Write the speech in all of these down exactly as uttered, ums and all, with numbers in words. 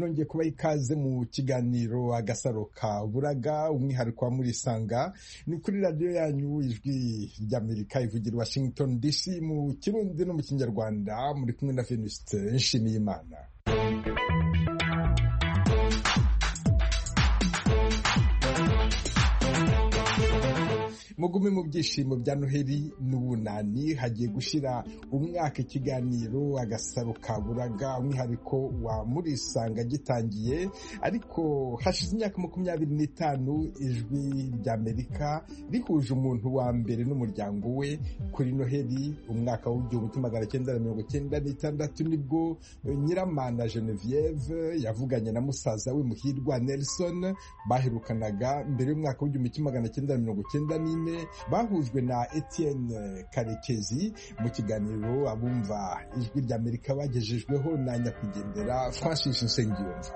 nongeye kubaha ikaze mu kiganiro agasaro ka buraga, umwihariko wa murisanga ni kuri radiyo yanyu ijwi ry'Amerika ivugira Washington D C mu Kirundi no mu Kinyarwanda. Muri kumwe na Venuste Nshimiyimana. Mugume mu byishimo bya Noheli n'ubunani, hagiye gushira umwaka ikiganiro agasaro ka buraga, umwihariko wa murisanga gitangiye, ariko hashize imyaka makumyabiri n'itanu ijwi ry'Amerika rihuje umuntu wa mbere n'umuryango we kuri Noheli umwaka w'igihumbi magana cyenda mirongo cyenda n'itandatu, nibwo Nyiramana Genevieve yavuganye na musaza we Muhirwa Nelson baherukanaga mbere y'umwaka w'igihumbi magana cyenda mirongo cyenda n'ine. Bahujwe na Etienne Karekezi. Mu kiganiro abumva ijwi ry'Amerika bagejejweho na nyakwigendera Francis Nsengiyumva.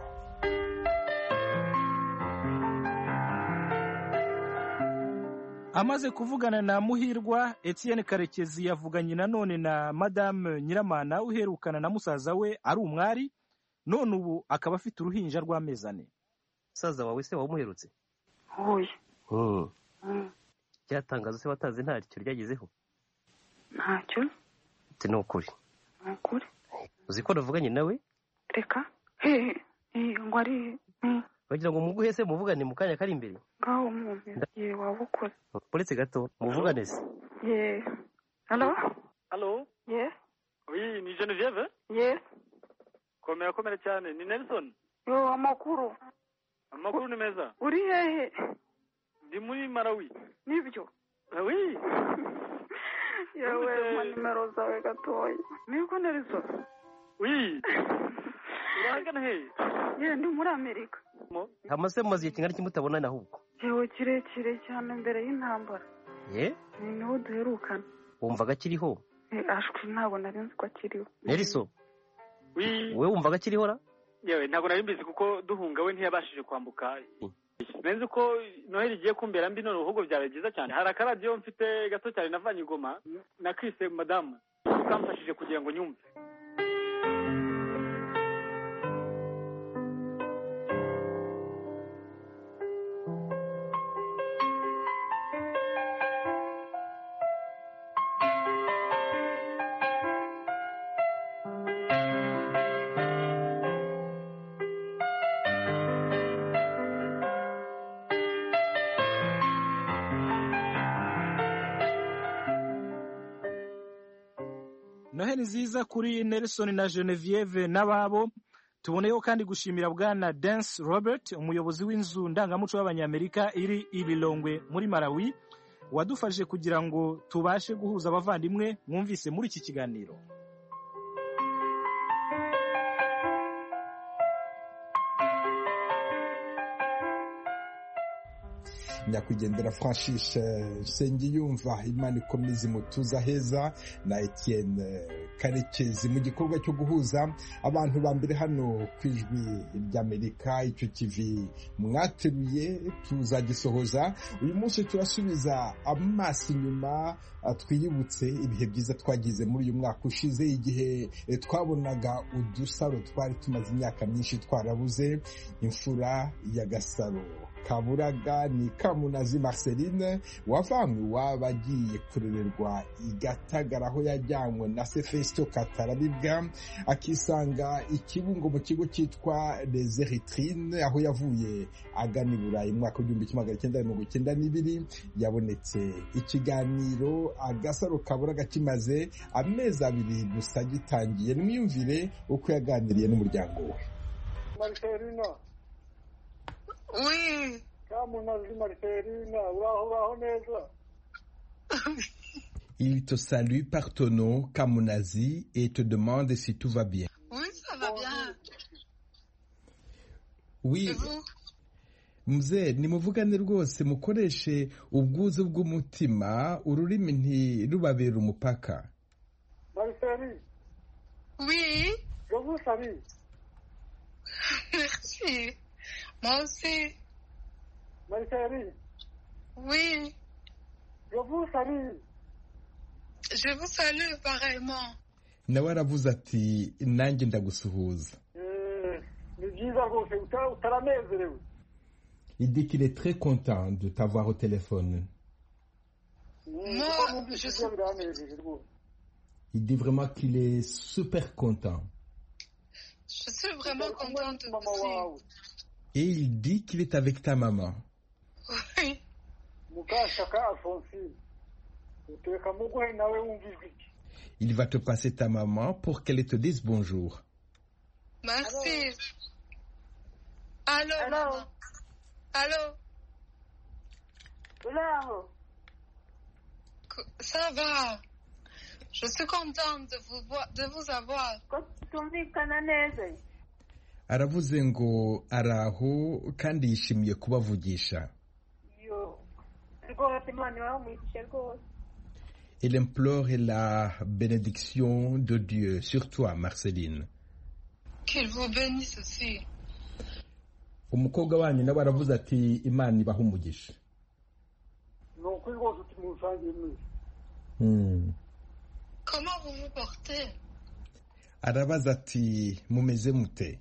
Amaze kuvugana na Muhirwa, Etienne Karekezi yavuganye nanone na Madame Nyiramana uherukana na musaza we ari umwari, none ubu akaba afite uruhinja rw'amezi ane. Musaza wawe se wamuherutse? Oya. Mm. Mm. Cyatangazo se wataze ntacyo ryagezeho? Ntacyo. Ati no kuri. Nakuri. Uzi ko navuganye nawe? Reka. He he ngo ari. Bagira ngo muguhe se muvugane mu kanya kari imbere. Ngaho mwumve. Ye wabukora. Polisi gato muvugane se. Ye. Hello? Hello? Yes. Oui, ni Genevieve? Yes. Komera komera cyane, ni Nelson. Yo amakuru. Amakuru ni meza. Uri hehe? Ndi muri Malawi. Nibyo. Oui. Yewe ma nimero zawe gatoya. Niko Nelson? Oui. Urahagana he? Ye ndi muri Amerika. Hamase mumaze kingana kimutabona nahubwo. Yewe kirekire cyane mbere y'intambara. Ye? Ni niho duherukana. Wumvaga kiriho? Eh ashwi ntabwo nari nzi ko akiriho. Nelson? Oui. Wewe wumvaga kiriho ra? Yewe ntabwo nari mbizi kuko duhunga we ntiyabashije kwambuka. Menze uko Noheli igiye kumbera mbi none uruhugo byawe byiza cyane. Hari akaradiyo mfite gato cyane navanye igoma na Chris Madame ukamfashije kugira ngo nyumve. Noheli nziza kuri Nelson na Genevieve n'ababo. Tuboneyeho kandi gushimira bwana Dance Robert, umuyobozi w'inzu ndangamuco y'Abanyamerika iri Ililongwe muri Malawi, wadufashije kugira ngo tubashe guhuza abavandimwe mwumvise muri iki kiganiro. nyakwigendera Francis Nsengiyumva, Imana ikomeze imutuza heza, na Etienne Karekezi mu gikorwa cyo guhuza abantu ba mbere hano ku ijwi ry'Amerika. Icyo kivi mwateruye tuzagisohoza uyu munsi. Turasubiza amaso inyuma twiyibutse ibihe byiza twagize muri uyu mwaka ushize, igihe twabonaga udusaro twari tumaze imyaka myinshi twarabuze. Imfura ya Gasaro Kaburaga ni Kamunazi Marceline wavanywe waba agiye kurererwa i Gatagara, aho yajyanywe na Sefesto Katarabibwa akisanga ikibungo mu kigo cyitwa Les Eritrines, aho yavuye agana i Burayi mu mwaka w'igihumbi kimwe magana cyenda mirongo cyenda n'ibiri. Yabonetse ikiganiro agasaro Kaburaga kimaze amezi abiri gusa gitangiye. Nimwiyumvire uko yaganiriye n'umuryango we. Marcelina. Oui. Kamunazi Marcelina, uraho uraho neza. Il te salue par ton nom, Kamunazi, et te demande si tout va bien. Oui, ça va bien. Oui. Et vous? Mzee, nimuvugane rwose mukoreshe ubwuzu bw'umutima, ururimi ntirubabera umupaka. Marceline. Oui. Je vous salue. Merci. Moi aussi. Marceline. Oui. Je vous salue. Je vous salue pareillement. Nawe aravuze ati nanjye ndagusuhuza. Eh, ni byiza rwose uta- utaranezerewe. Il dit qu'il est très content de t'avoir au téléphone. Mm, Moi, kuko numvise je ibyo suis- biranejeje rwose. Il dit vraiment qu'il est super content. Je suis vraiment Uri kumwe contente n'umama aussi. wawe. Et il dit qu'il est avec ta maman. Oui. Mukashaka Alphonsine. Utereka muguhe nawe wumva ijwi rye. Il va te passer ta maman pour qu'elle te dise bonjour. Merci. Allô, Allô. maman. Allô. uraho Co- Ça va. Je suis contente de vous voir, de vous avoir. ko tutumvikana neza Aravuze ngo araho kandi yishimiye kubavugisha. yo rwose imana ibahe umugisha rwose. Il implore la bénédiction de Dieu sur toi, Marceline. Qu'il vous bénisse aussi. Umukobwa wanyu nawe aravuze ati Imana ibahe umugisha. Ni ukuri rwose uti musangiye mwese. Hmm. Comment vous vous portez? Arabaza ati mumeze mute?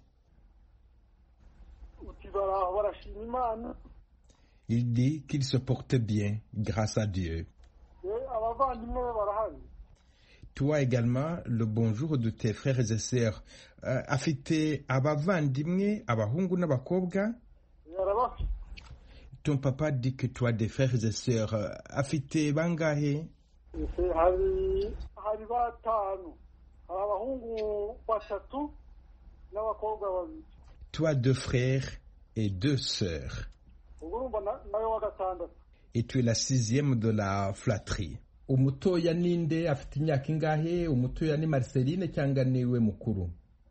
Uti baraho barashima Imana. Il dit qu'il se porte bien grâce à Dieu. Eh, abavandimwe be barahari. Toi également, le bonjour de tes frères et sœurs. Uh, afite abavandimwe, abahungu n'abakobwa. Yarabafite. Ton papa dit que tu as des frères et sœurs. Uh, afite bangahe? Ese hari hari batanu. Hari abahungu batatu n'abakobwa babiri. Tu as deux frères et deux sœurs. Ubwo urumva na- nawe wa gatandatu. Et tu es la sixième de la flatterie. Umutoya ninde afite imyaka ingahe? Umutoya ni Marceline cyangwa niwe mukuru?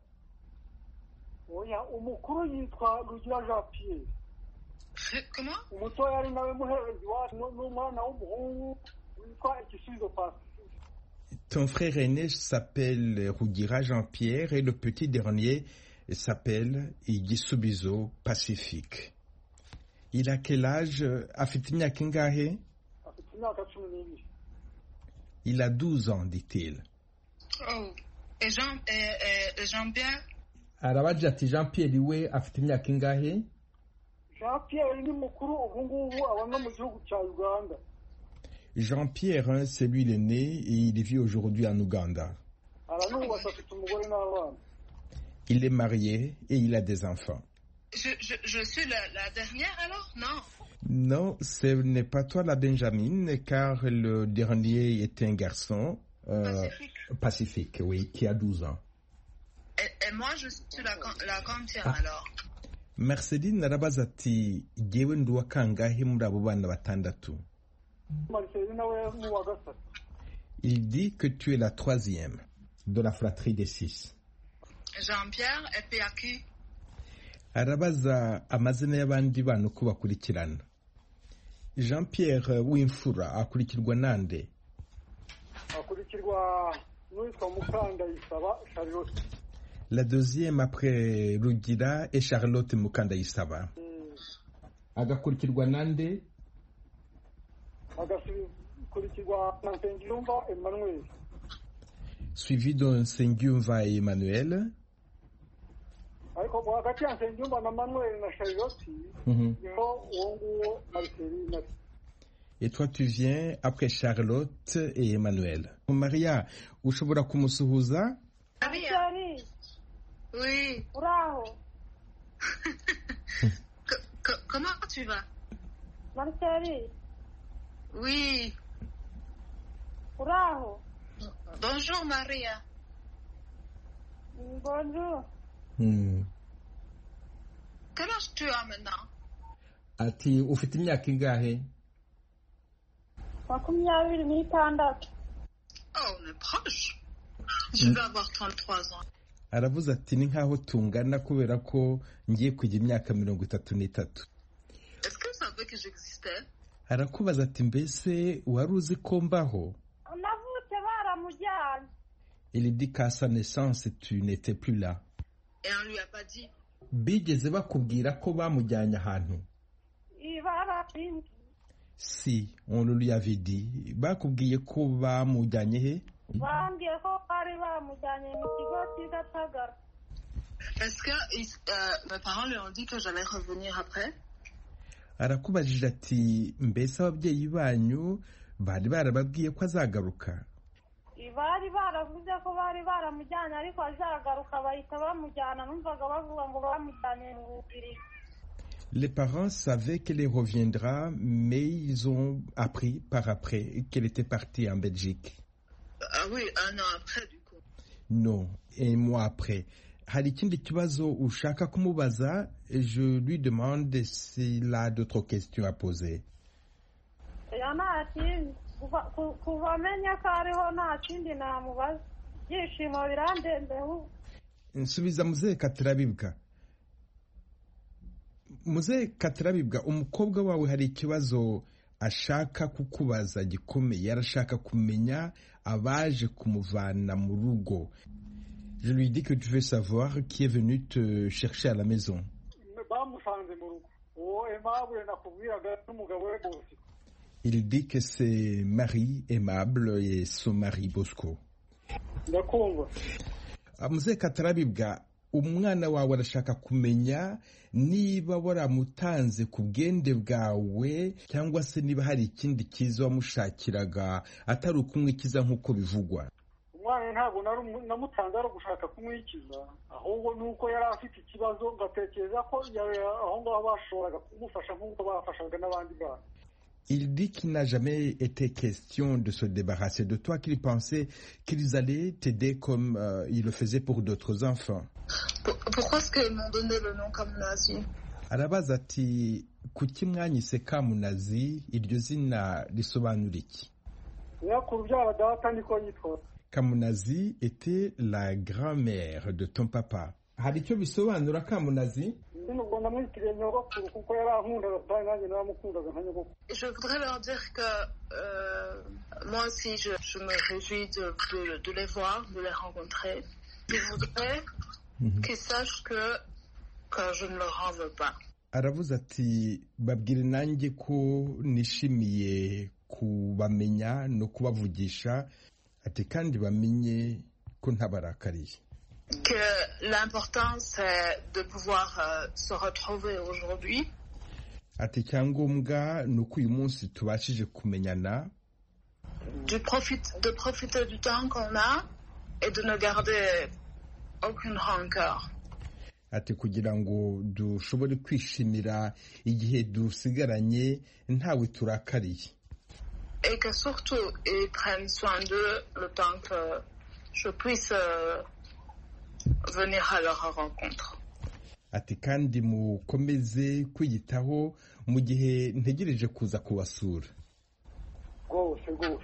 Oya, umukuru yitwa Rugira Jean Pierre. Ré- Comment? Umutoya ari nawe muherezi wacu nu- n'umwana w'umuhungu witwa Igisubizo Pacifique. Ton frère aîné s'appelle Rougira Jean-Pierre et le petit dernier s'appelle Igisubizo Pacifique. Il a quel âge? Afite imyaka ingahe? Afite imyaka cumi n'ibiri. Il a douze ans, dit-il. Oh. Et Jean, et, et Jean-Pierre? Arabaje ati Jean-Pierre we afite imyaka ingahe? Jean Pierre ni mukuru ubu ngubu aba no mu gihugu cya Uganda. Jean-Pierre, hein, c'est lui l'aîné et il vit aujourd'hui en Ouganda. Aranubatse afite umugore n'abana. Il est marié et il a des enfants. Je, je, je suis la, la dernière alors? Non. Non, ce n'est pas toi la Benjamin, car le dernier est un garçon euh, Pacifique. pacifique, oui, qui a douze ans. Et, et moi, je suis la, quan- la quantième Ah. alors? Marceline arabaza ati jyewe ndi uwa kangahe muri abo bana batandatu? Marcel nawe ni uwa gatatu. Il dit que tu es la troisième de la fratrie des six. Jean-Pierre et puis à qui? Arabaza amazina y'abandi bana uko bakurikirana. Jean-Pierre w'imfura akurikirwa nande? Akurikirwa n'uwitwa Mukandayisaba Charlotte. La deuxième après Rugira et Charlotte Mukandayisaba. Mm. Agakurikirwa nande? Agakurikirwa na Nsengiyumva Emmanuel. Suivi de Nsengiyumva et Emmanuel. Ariko hagati ya Nsengiyumva na Manuel na Charlotte Mhm. niho uwo nguwo Marceline ari. Et toi tu viens après Charlotte et Emmanuel. Maria, ushobora kumusuhuza? Maria. Marceli Oui. uraho Co- co- comment tu vas? Marceli Oui. uraho Bonjour Maria. bonjour Hmm. Quel âge tu as maintenant? Ati ufite imyaka ingahe? makumyabiri n'itandatu. Oh, on est proche. Je vais avoir trente-trois ans. Aravuze ati ni nkaho tungana kubera ko ngiye kujya imyaka mirongo itatu n'itatu. Est-ce que vous savez que j'existais? Arakubaza ati mbese wari uzi ko mbaho? navutse baramujyanye. Il dit qu'à sa naissance tu n'étais plus là. Et on lui a pas dit. Bigeze bakubwira ko bamujyanye ahantu? Ibaratinzi Si, on le lui avait dit. Bakubwiye ko bamujyanye he? bambwiye ko bari bamujyanye mu kigo cy'i Gatagara. Est-ce que euh, mes parents lui ont dit que j'allais revenir après? arakubajije ati mbese ababyeyi banyu bari barababwiye ko azagaruka? bari baravuze ko bari baramujyanye ariko azagaruka bahita bamujyana numvaga bavuga ngo bamujyanye mu Bubiligi. Les parents savaient qu'elle reviendra, mais ils ont appris par après qu'elle était partie en Belgique. Ah oui, un an après du coup. Non, un mois après. Hari ikindi kibazo ushaka kumubaza? Je lui demande s'il a d'autres questions à poser. Yana ati kuva amenya ko ariho nta kindi namubaza. Byishimo birandembeho. Nsubiza Muzehe Katarabibwa. Muzehe Katarabibwa, umukobwa wawe hari ikibazo ashaka kukubaza gikomeye, arashaka kumenya abaje kumuvana mu rugo. Je lui dis que tu veux savoir qui est venu te chercher à la maison. Il dit que c'est Marie Aimable et son mari Bosco. Muzehe Katarabibwa, umwana wawe arashaka kumenya niba waramutanze ku bwende bwawe cyangwa se niba hari ikindi cyiza wamushakiraga atari ukumwikiza nk'uko bivugwa. Umwana ntabwo namutanze ari gushaka kumwikiza, ahubwo nuko yari afite ikibazo ngatekereza ko aho ngaho bashoboraga kumufasha nk'uko bafashaga n'abandi bana. Il dit qu'il n'a jamais été question de se débarrasser de toi, qu'il pensait qu'ils allaient t'aider comme euh, il le faisait pour d'autres enfants. Pourquoi est-ce qu'ils m'ont donné le nom Kamunazi? Arabaza ati kuki mwanyise Kamunazi, iryo zina risobanura iki? Kamunazi était la grand-mère de ton papa. Hari icyo bisobanura Kamunazi? Je voudrais leur dire que euh, moi aussi je, je me réjouis de, de, de les voir, de les rencontrer. Je voudrais mm-hmm. qu'ils sachent que, que je ne leur en veux pas. Aravuze ati babwire nanjye ko nishimiye kubamenya no kubavugisha, ati kandi bamenye ko ntabarakariye. Que l'important c'est de pouvoir euh, se retrouver aujourd'hui. Ati cyangombwa nuko uyu munsi tubashije kumenyana. De profiter, de profiter du temps qu'on a et de ne garder aucune rancœur. Ati kugira ngo dushobore kwishimira igihe dusigaranye ntawe turakariye. Et que surtout ils prennent soin d'eux le temps que je puisse euh, venir à leur rencontre. Ati kandi mukomeze kwiyitaho mu gihe ntegereje kuza kubasura. Gose gose.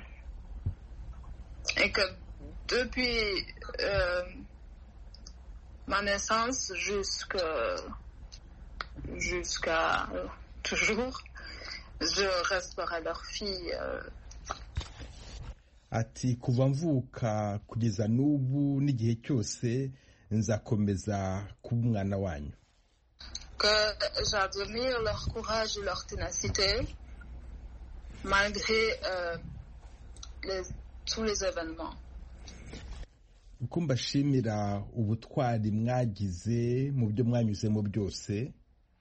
Et que depuis euh, ma naissance jusqu'à jusqu'à euh, toujours, je resterai leur fille. Euh. Ati kuva mvuka kugeza n'ubu n'igihe cyose nzakomeza kuba umwana wanyu. Que j'admire leur courage et leur ténacité malgré euh, les, tous les événements. Uko mbashimira ubutwari mwagize mu byo mwanyuzemo byose.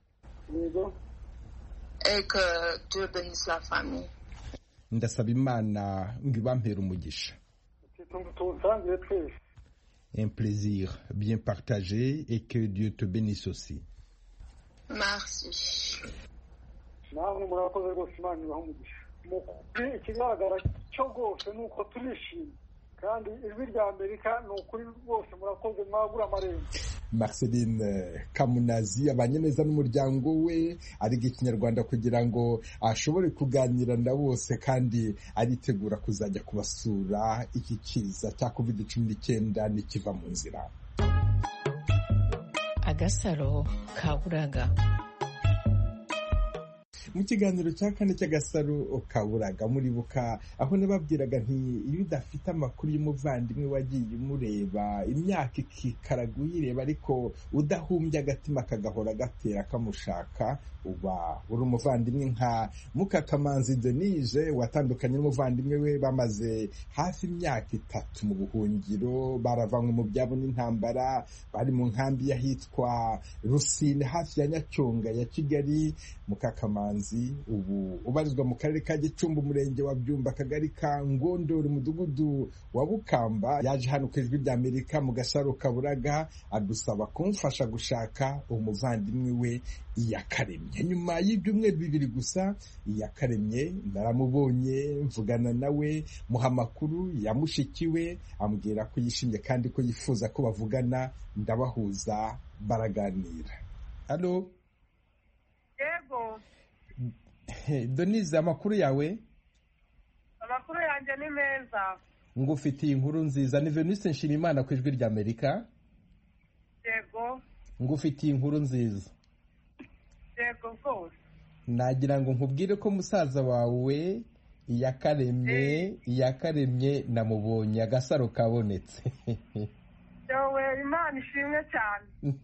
Et que Dieu bénisse la famille. Ndasaba Imana ngo ibampere umugisha. Un plaisir bien partagé et que Dieu te bénisse aussi. Merci. Namwe murakoze rwose Imana ibahe umugisha. Mukuri ikigaragara cyo rwose nuko turishimye kandi ijwi rya Amerika ni ukuri rwose murakoze mwagura amarembo. Marceline Kamunazi abanye neza n'umuryango we, ariga ikinyarwanda kugira ngo ashobore kuganira na bose kandi aritegura kuzajya kubasura iki kiza cya covid cumi n'icyenda nikiva mu nzira. Agasaro kaburaga. mu kiganiro cya kane cy'agasaro kaburaga muribuka aho nababwiraga nti iyo udafite amakuru y'umuvandimwe wagiye umureba imyaka ikikaraga uyireba ariko udahumbye agatima kagahora gatera kamushaka uba uri umuvandimwe nka Mukakamanzi Denise watandukanye n'umuvandimwe we bamaze hafi imyaka itatu mu buhungiro baravanywe mu byabo n'intambara bari mu nkambi y'ahitwa Rusine hafi ya Nyacyonga ya Kigali. Mukakamanzi ubu ubarizwa mu karere ka Gicumbi umurenge wa Byumba akagari ka Ngondore umudugudu wa Bukamba yaje hano ku Ijwi ry'Amerika mu gasaro kaburaga adusaba kumfasha gushaka umuvandimwe we Iyakaremye. Nyuma y'ibyumweru bibiri gusa Iyakaremye naramubonye mvugana nawe muha amakuru yamushikiwe ambwira ko yishimye kandi ko yifuza ko bavugana ndabahuza baraganira. Allo Yego. Denise amakuru yawe? Amakuru yanjye ni meza. Ngufitiye inkuru nziza ni Veniste Nshimiyimana ku Ijwi ry'Amerika. Yego. Ngufitiye inkuru nziza. Yego rwose. Nagira ngo nkubwire ko musaza wawe Iyakaremye Iyakaremye namubonye agasaro kabonetse. Yewe Imana ishimwe cyane.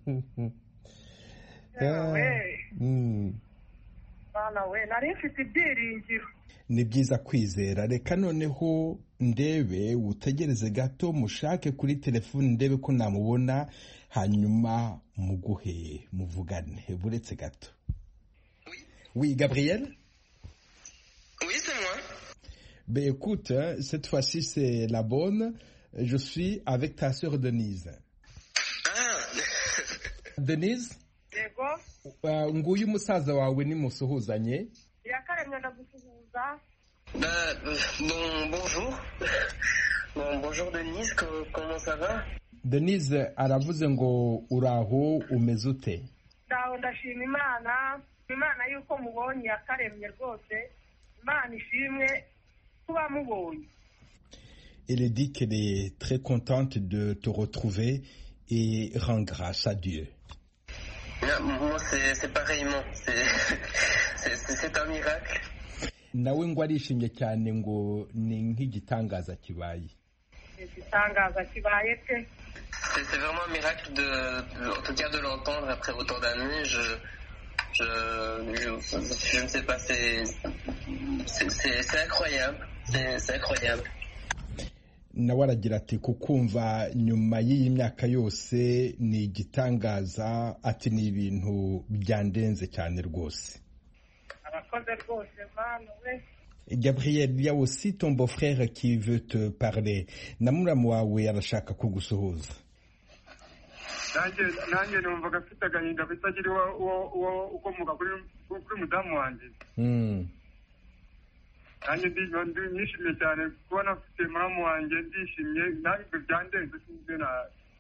Yewe. Mm. Bana we nari mfite ibyiringiro. Ni byiza kwizera reka noneho ndebe utegereze gato mushake kuri telefone ndebe ko namubona hanyuma muguhe muvugane buretse gato. Oui, Gabriel? Oui, c'est moi. Ben écoute, cette fois-ci c'est la bonne. Je suis avec ta sœur Denise. Ah. Denise? Yego. Uh, nguyu umusaza wawe ni musuhuzanye. Iyakaremye ndagusuhuza. Bah, bon, bonjour. Bon, bonjour Denise, comment ça va? Denise aravuze ngo uraho umeze ute? Ndaho ndashima Imana. Imana yuko mubonye Iyakaremye rwose. Imana ishimwe kuba mubonye. Elle dit qu'elle est très contente de te retrouver et rend grâce à Dieu. Moi, c'est, c'est pareillement. C'est, c'est, c'est un miracle. Nawe ngo arishimye cyane ngo ni nk'igitangaza kibaye. Igitangaza kibaye te. C'est, c'est vraiment un miracle de, de, en tout cas de l'entendre après autant d'années. Je, je, je, je ne sais pas, c'est, c'est, c'est, c'est incroyable. C'est, c'est incroyable. Nawe aragira ati kukumva nyuma y'iyi myaka yose ni igitangaza ati ni ibintu byandenze cyane rwose. Arakoze rwose Mana we. Gabriel, il y a aussi ton beau-frère qui veut te parler. Namuramu wawe arashaka kugusuhuza. nanjye nanjye numvaga mfite agahinda bitagira uwo uwo ukomoka kuri kuri mudamu wanjye. Mm. nanjye ndi nishimye cyane kubona mfite muramu wanjye ndishimye ntabwo byandenze sinzi na.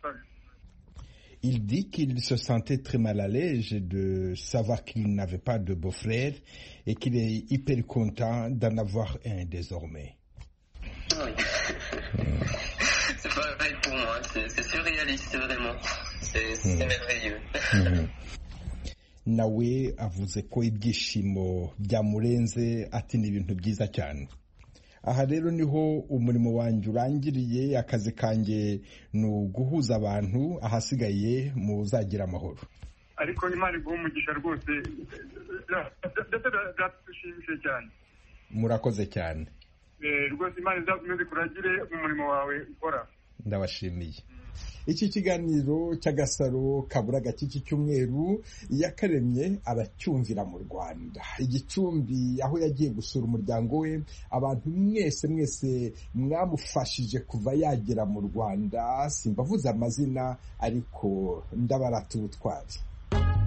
Il dit qu'il se sentait très mal à l'aise de savoir qu'il n'avait pas de beau-frère et qu'il est hyper content d'en avoir un désormais. Oui. C'est pareil pour moi, c'est, c'est surréaliste vraiment, c'est, c'est mm. merveilleux. Mm-hmm. Nawe avuze ko ibyishimo byamurenze ati ni ibintu byiza cyane. Aha rero niho umurimo wanjye urangiriye akazi kanjye ni uguhuza abantu ahasigaye muzagira amahoro. Ariko Imana iguha umugisha rwose ndatushimishije cyane. Murakoze cyane. Rwose Imana izakomeze kuragire mu murimo wawe ukora. Ndabashimiye. Iki kiganiro cy'agasaro kaburaga cy'iki cyumweru Iyakaremye aracyumvira mu Rwanda Igicumbi aho yagiye gusura umuryango we. Abantu mwese mwese mwamufashije kuva yagera mu Rwanda simbavuze amazina ariko ndabarata ubutwari.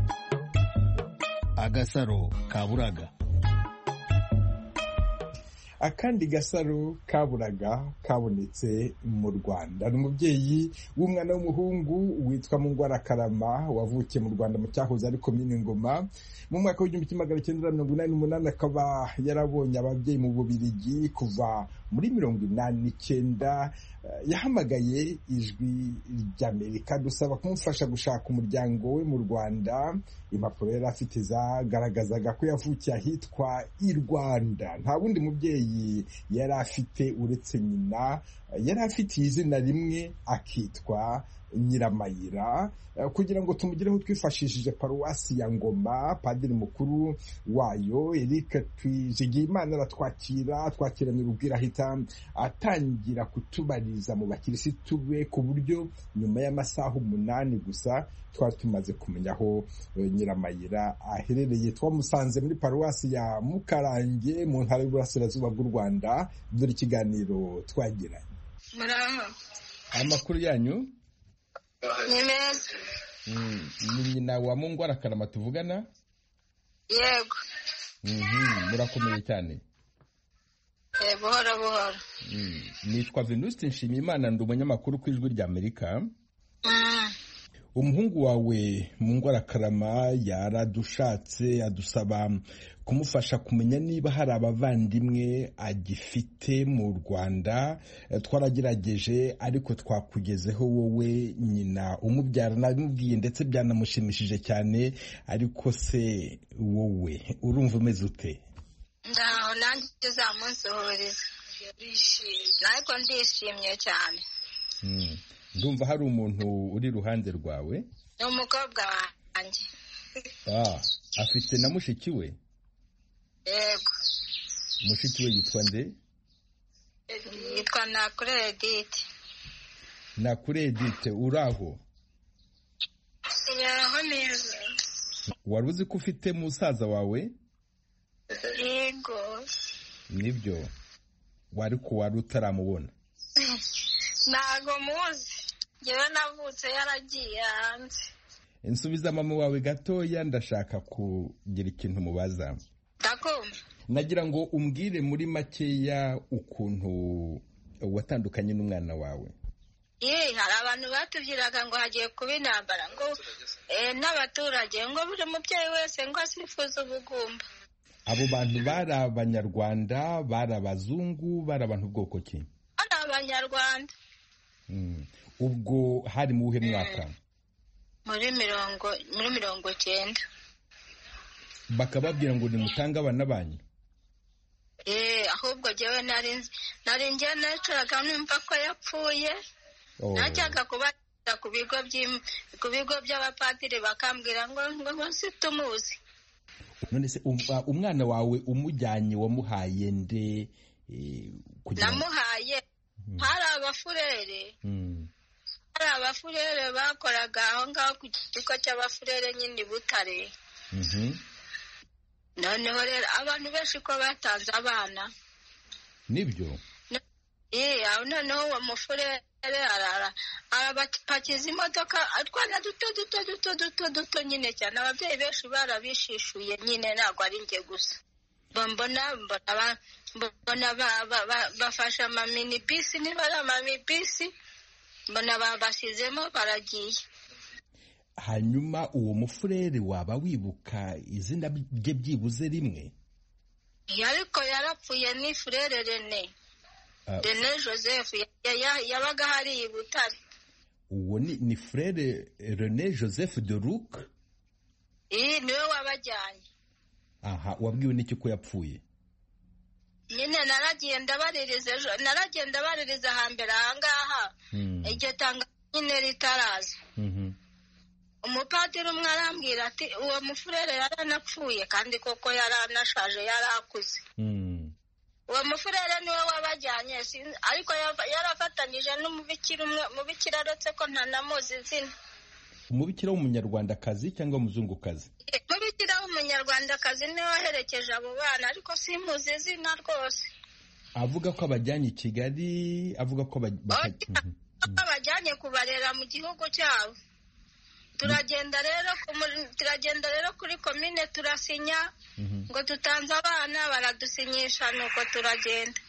Agasaro kaburaga. akandi gasaro kaburaga kabonetse mu Rwanda. Ni umubyeyi w'umwana w'umuhungu witwa Mungwarakarama wavukiye mu Rwanda mu cyahoze ari komine Ngoma mu mwaka w'igihumbi kimwe magana cyenda mirongo inani n'umunani, akaba yarabonye ababyeyi mu Bubiligi kuva muri mirongo inani n'icyenda. Yahamagaye ijwi ry'Amerika dusaba kumufasha gushaka umuryango we mu Rwanda. Impapuro yari afite zagaragazaga ko yavukiye ahitwa i Rwanda. Nta wundi mubyeyi yari afite uretse nyina. Yari afite izina rimwe akitwa Nyiramayira. Kugira ngo tumugireho twifashishije paruwasi ya Ngoma, padiri mukuru wayo Eric Twijigiyimana aratwakira twakirana urubwira ahita atangira kutubariza mu bakirisitu be, ku buryo nyuma y'amasaha umunani gusa twari tumaze kumenya aho Nyiramayira aherereye. Twamusanze muri paruwasi ya Mukarange mu ntara y'Uburasirazuba bw'u Rwanda. Dore ikiganiro twagiranye. Amakuru yanyu? Ni meza. Ni nyina wa Mungwarakarama tuvugana? Yego. Mhm, murakomeye cyane. Eh, buhoro buhoro. Mm. Nitwa Venuste Nshimiyimana, ndi umunyamakuru ku ijwi ry'Amerika. Mm. Umuhungu wawe Mungwarakarama yaradushatse adusaba kumufasha kumenya niba hari abavandimwe agifite mu Rwanda. Twaragerageje ariko twakugezeho wowe nyina umubyara, nabimubwiye ndetse byanamushimishije cyane. Ariko se wowe urumva umeze ute? Ndaho nanjye uzamunsuhuriza. Ariko ndishimye cyane. Mm. Ndumva hari umuntu uri ruhande rwawe? Ni umukobwa wanjye. Ah, afite na mushiki we? Yego. Mushiki we yitwa nde? Yitwa Nakure Edith. Nakure Edith, uraho? Uraho neza. Wari uzi ko ufite musaza wawe? Yego. Nibyo. Wari ko wari utaramubona? Ntago muzi. Ngewe navutse yaragiye hanze. Insubiza mama wawe gatoya, ndashaka kugira ikintu mubaza. Ndakumva. Nagira ngo umbwire muri makeya ukuntu watandukanye n'umwana wawe. Eh, hari abantu batubwiraga ngo hagiye kuba intambara, ngo eh n'abaturage ngo buri mubyeyi wese ngo asifuza ubugumba. Abo bantu bari abanyarwanda, bari abazungu, bari abantu bwoko ki? Ari abanyarwanda. Mm. Ubwo hari mu uhe mwaka? Muri mirongo muri mirongo cyenda. Bakababwira ngo nimutanga abana banyu? Eh, ahubwo jewe nari nari nje nacuraga nimba ko yapfuye. Oh. Najyaga kubata ku bigo by'im ku bigo by'abapadiri bakambwira ngo ngo situmuzi. None se umwana wawe umujyanye wamuhaye nde? Eh, kugira namuhaye hmm. Hari abafurere. Mm. Hari abafurere bakoraga aho ngaho ku kigo cy'abafurere nyine Butare. Mhm. Noneho rero abantu benshi ko batanze abana. Nibyo? Eh, aho noneho uwo mufurere arara arabapakiza imodoka atwana duto duto duto duto duto nyine cyane. Ababyeyi benshi barabishishuye nyine, ntabwo ari nge gusa. Mbona mbona mbona bafasha amamini bisi, niba ari amami bisi mbona babashizemo baragiye. Hanyuma uwo mufurere waba wibuka izina rye byibuze rimwe? Yariko yarapfuye ni Frere Rene. Uh, Rene Joseph yabaga hari i Butare. Uwo ni ni Frere Rene Joseph de Luc? Eh, niwe wabajyanye. Aha, wabwiwe n'iki ko yapfuye? Nyine naragiye ndabaririza naragiye ndabaririza hambere ahangaha. Mm. Iryo tanga nyine ritaraza. Mhm. Umupadiri umwe arambwira ati uwo mufurere yaranapfuye kandi koko yaranashaje yarakuze. Mm. Uwo mufurere niwe wabajyanye, ariko yarafatanyije n'umubikira umwe mubikira aretse ko ntanamuzi izina. Umubikira w'umunyarwandakazi cyangwa umuzungukazi? Umubikira w'umunyarwandakazi niwe waherekeje abo bana, ariko simuzi izina rwose. Avuga ko abajyanye i Kigali, avuga ko abajyanye kubarera mu gihugu cyabo. turagenda rero turagenda rero kuri komine turasinya ngo tutanze abana baradusinyisha nuko turagenda.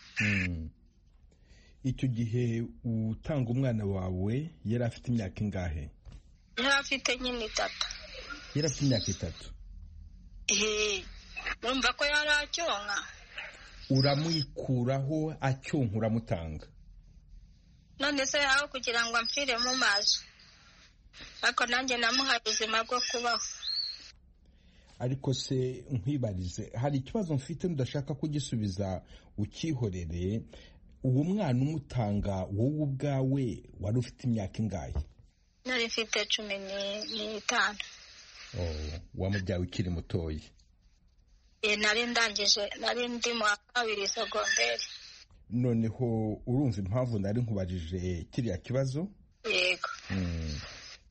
Icyo gihe utanga umwana wawe yari afite imyaka ingahe? Yari afite nyine itatu. Yari afite imyaka itatu? Eh, urumva ko yari acyonka. Uramwikuraho acyonka uramutanga? None se aho kugira ngo amfire mu maso, ariko nanjye namuhaye ubuzima bwo kubaho. Ariko se nkwibarize, hari ikibazo mfite ndashaka kugisubiza ukihorere. Uwo mwana umutanga wowe ubwawe wari ufite imyaka ingahe? Nari mfite cumi n'itanu. Oh, wamubyaye ukiri mutoyi? Eh, nari ndangije, nari ndi mu kabiri segonderi. Noneho urumva impamvu nari nkubajije kiriya kibazo? Yego. Mm.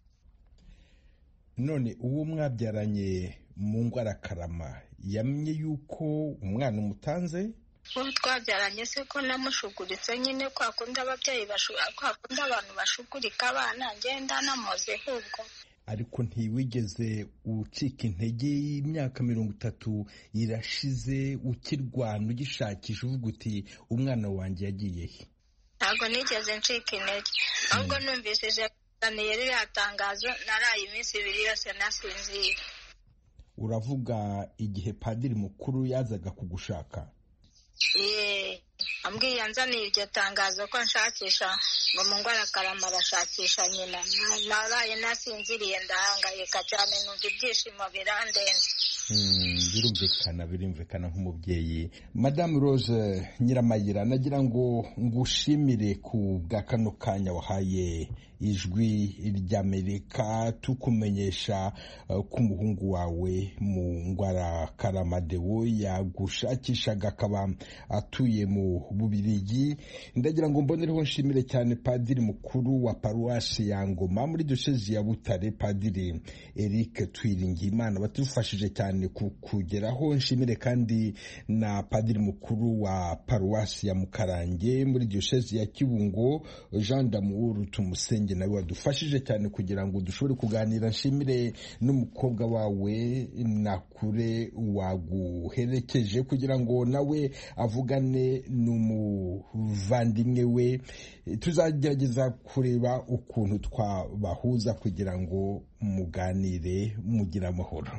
None uwo mwabyaranye mu Ngwarakarama yamenye yuko umwana umutanze? Uwo twabyaranye se ko namushuguritse nyine kwa kundi ababyeyi bashobora, kwa kundi abantu bashugurika abana, ngenda namoze hubwo. Ariko ntiwigeze ucika intege y'imyaka mirongo itatu irashize ukirwana ugishakisha uvuga uti umwana wanjye yagiye he? Ntabwo nigeze ncika intege, ahubwo numvishije kaniye ririya tangazo naraye iminsi ibiri yose nasinziye. Uravuga igihe padiri mukuru yazaga kugushaka? Eh, ambwiye anzaniye iryo tangazo ko nshakisha ngo mu Ngwarakarama arashakisha nyina. Naraye nasinziriye ndahangayika cyane, numva ibyishimo birandenze. birumvikana birumvikana nk'umubyeyi. Madame Rose Nyiramayira, nagira ngo ngushimire ku bwa kano kanya wahaye ijwi ry'Amerika tukumenyesha ko umuhungu wawe mu Ngwarakarama Deo yagushakishaga akaba atuye mu Bubiligi. Ndagira ngo mbonereho nshimire cyane padiri mukuru wa paruwasi ya Ngoma muri diocese ya Butare, Padiri Eric Twiringiyimana, batufashije cyane kugeraho. Nshimire kandi na padiri mukuru wa paruwasi ya Mukarange muri diocese ya Kibungo, Jean d'Amour Tumusenge, nawe wadufashije cyane kugira ngo dushobore kuganira. Nshimire n'umukobwa wawe Nakure waguherekeje kugira ngo nawe avugane n'umuvandimwe we. Tuzagerageza kureba ukuntu twabahuza kugira ngo muganire mugira amahoro.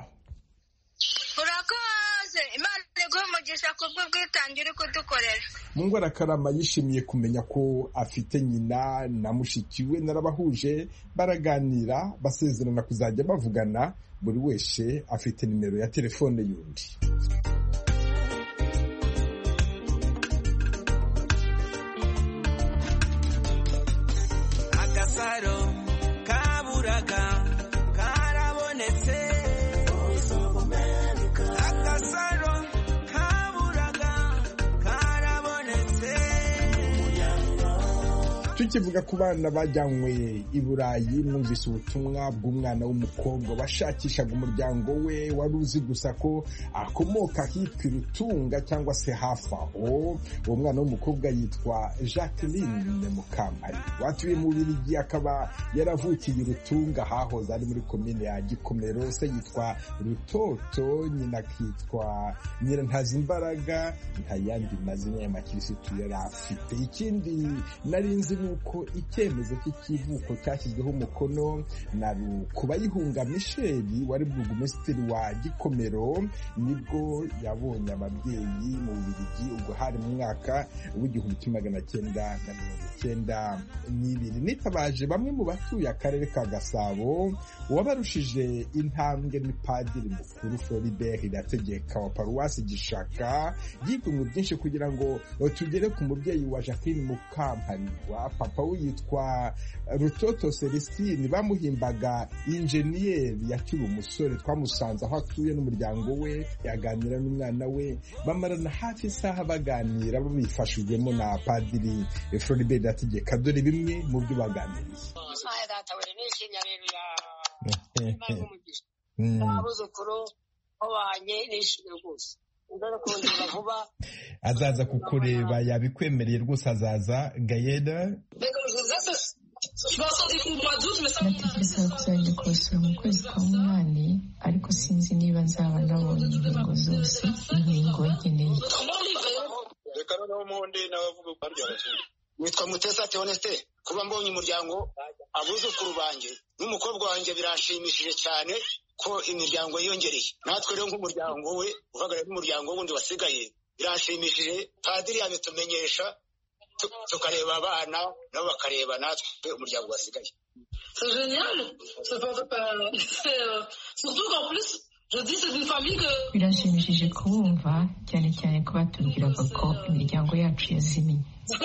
Urakoze, Imana iguhe umugisha kubwo bwitangire kudukorera. Mu Ngwarakarama yishimiye kumenya ko afite nyina na mushiki we, narabahuje baraganira basezerana kuzajya bavugana, buri wese afite nimero ya telefone yundi. Agasaro kaburaga karabonetse, agasaro kaburaga karabonetse. Tukivuga ku bana bajyanywe i Burayi, mwumvise ubutumwa bw'umwana w'umukobwa bashakishaga umuryango we, wari uzi gusa ko akomoka hitwa Irutunga cyangwa se hafi aho. Uwo mwana w'umukobwa yitwa Jacqueline Mukampari, watuye mu Bubiligi, akaba yaravukiye Irutunga hahoze ari muri komine ya Gikomero. Se yitwa Rutoto, nyina akitwa Nyirantazimbaraga, nta yandi mazina y'amakirisitu yari afite. Ikindi nari nzi nuko icyemezo cy'ikivuko cyashyizweho umukono na Kubayihunga Michel wari burugumesitiri wa Gikomero, nibwo yabonye ababyeyi mu Bubiligi, ubwo hari mu mwaka w'igihumbi kimwe magana cyenda na mirongo icyenda n'ibiri. Nitabaje bamwe mu batuye akarere ka Gasabo, uwabarushije intambwe ni Padiri mukuru Floribert Irategeka wa paruwasi Gishaka. Yigomwe byinshi kugira ngo tugere ku mubyeyi wa Jacqueline Mukampari. Papa we yitwa Rutoto Celestine, bamuhimbaga injeniyeri yakiri umusore. Twamusanze aho atuye n'umuryango we, yaganira n'umwana we, bamarana hafi isaha baganira babifashijwemo na Padiri Floribert Irategeka. Dore bimwe mu byo baganiriye. Azaza kukureba, yabikwemereye rwose azaza. Gayeda natekereza kuzajya kubasura mu kwezi kwa munani ariko sinzi niba nzaba nabonye inkingo zose inkingo nkeneye. reka noneho umuhondi nawe avuga ko arya abazungu. Nitwa Mutesa Theoneste. Kuba mbonye umuryango abuzukuru banjye n'umukobwa wanjye birashimishije cyane ko imiryango yiyongereye. Natwe rero nk'umuryango we uhagarariye n'umuryango wundi wasigaye birashimishije. Padiri yabitumenyesha tukareba abana nabo bakareba natwe umuryango wasigaye. C'est génial. C'est pas surtout qu'en plus birashimishije kubumva cyane cyane ko batubwiraga ko imiryango yacu yazimiye.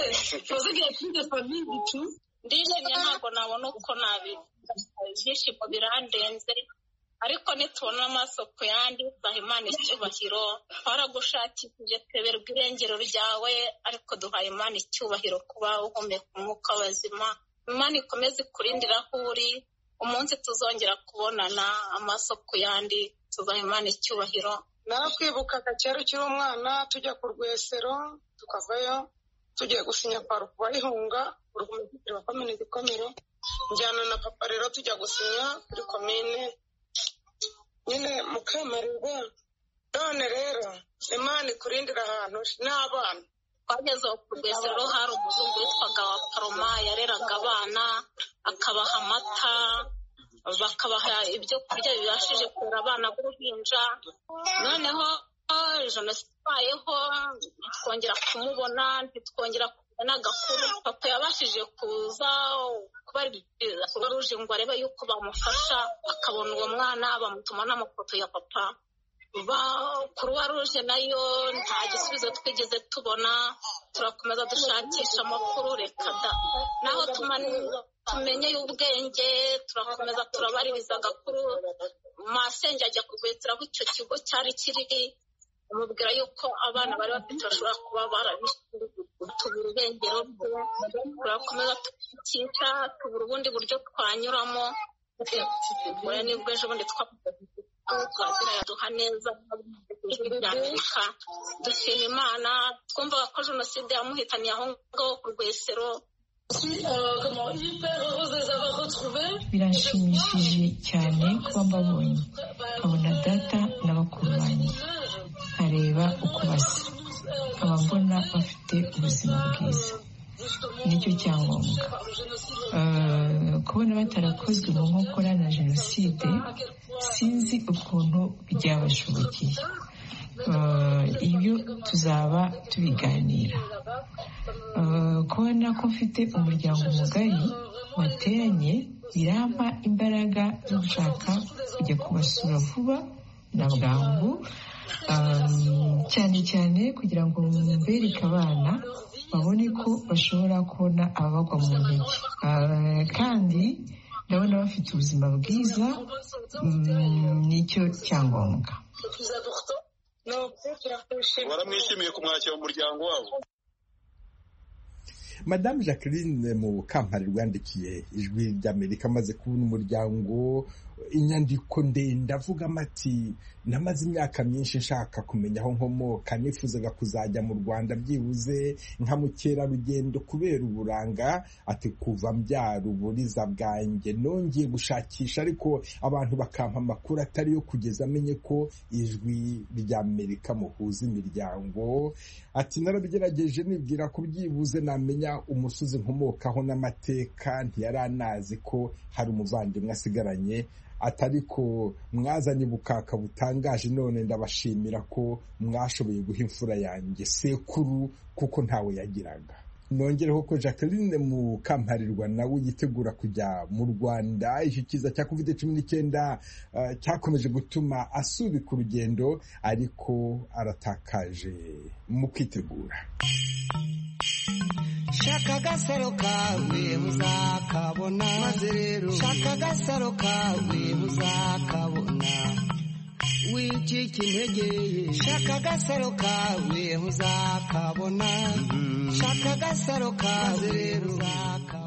ndishimye ntabwo nabona uko nabi ibyishimo birandenze ariko nitubona amaso ku yandi duha Imana icyubahiro. twaragushakishije tweberwa irengero ryawe ariko duhaye Imana icyubahiro kuba uhumeka umwuka w'abazima. Imana ikomeze ikurindira aho uri. umunsi tuzongera kubonana amaso ku yandi tuzaha Imana icyubahiro. narakwibukaga kera ukiri umwana tujya ku Rwesero tukavayo tugiye gusinya kwa Rukubahihunga urukumikitiri wa komine Gikomero. njyana na papa rero tujya gusinya kuri komine nyine Mukamarerwa. none rero Imana ikurindira ahantu n'abana. twageze ku Rwesero hari umuzungu witwaga wa Paroma yareraga abana akabaha amata bakabaha ibyo kurya bibashije kurera abana b'uruhinja. noneho jenoside ibayeho twongera kumubona ntitwongera kubona agakuru. papa yabashije kuza kubaririza kuba ruje ngo arebe yuko bamufasha akabona uwo mwana bamutuma n'amafoto ya papa. Kuruwa ruje nayo nta gisubizo twigeze tubona. turakomeza dushakisha amakuru reka da naho tumenye y'ubwenge turakomeza turabaririza agakuru. masenge ajya kugwetera aho icyo kigo cyari kiri amubwira yuko abana bari bafite bashobora kuba barabitubura ubwengero bwe. turakomeza tukikisha tubura ubundi buryo twanyuramo. nibwo ejo bundi twazira yaduha neza by'Amerika. dushima Imana twumvaga ko jenoside yamuhitaniye aho ngaho ku Rwesero. birashimishije cyane kuba mbabonye nkabona data na bakuru banjye nkareba uko basa nkaba mbona bafite ubuzima bwiza. nicyo cyangombwa. kubona batarakozwe mu nkokora na jenoside sinzi ukuntu byabashobokeye. ibyo tuzaba tubiganira. kubona ko mfite umuryango mugari wateranye birampa imbaraga zo gushaka kujya kubasura vuba na bwangu, cyane cyane kugira ngo mbereke abana babone ko bashobora kubona ababagwa mu ntege. kandi ndabona bafite ubuzima bwiza. nicyo cyangombwa. waramwishimiye kumwakira mu muryango wabo. Madame Jacqueline Mukampari rwandikiye ijwi ry'Amerika amaze kubona umuryango inyandiko ndende avuga amati namaze imyaka myinshi nshaka kumenya aho nkomoka, nifuzaga kuzajya mu Rwanda byibuze nka mukerarugendo kubera uburanga. ati kuva mbyara uburiza bwanjye nongeye gushakisha ariko abantu bakampa amakuru atari yo kugeza amenye ko ijwi ry'Amerika muhuza imiryango. ati narabigerageje nibwira ko byibuze namenya umusozi nkomokaho n'amateka, ntiyari anazi ko hari umuvandimwe asigaranye. atari ko mwazanye ubukaka butangaje, none ndabashimira ko mwashoboye guha imfura yanjye sekuru kuko ntawe yagiraga. nongereho ko Jacqueline Mukamparirwa nawe yitegura kujya mu Rwanda. iki kiza cya covid cumi n'icyenda uh, cyakomeje gutuma asubika urugendo ariko aratakaje mu kwitegura. shaka agasaro kawe muzakabona, maze rero shaka agasaro kawe muzakabona, wicika intege shaka agasaro kawe muzakabona, shaka agasaro kawe rero muzakabona.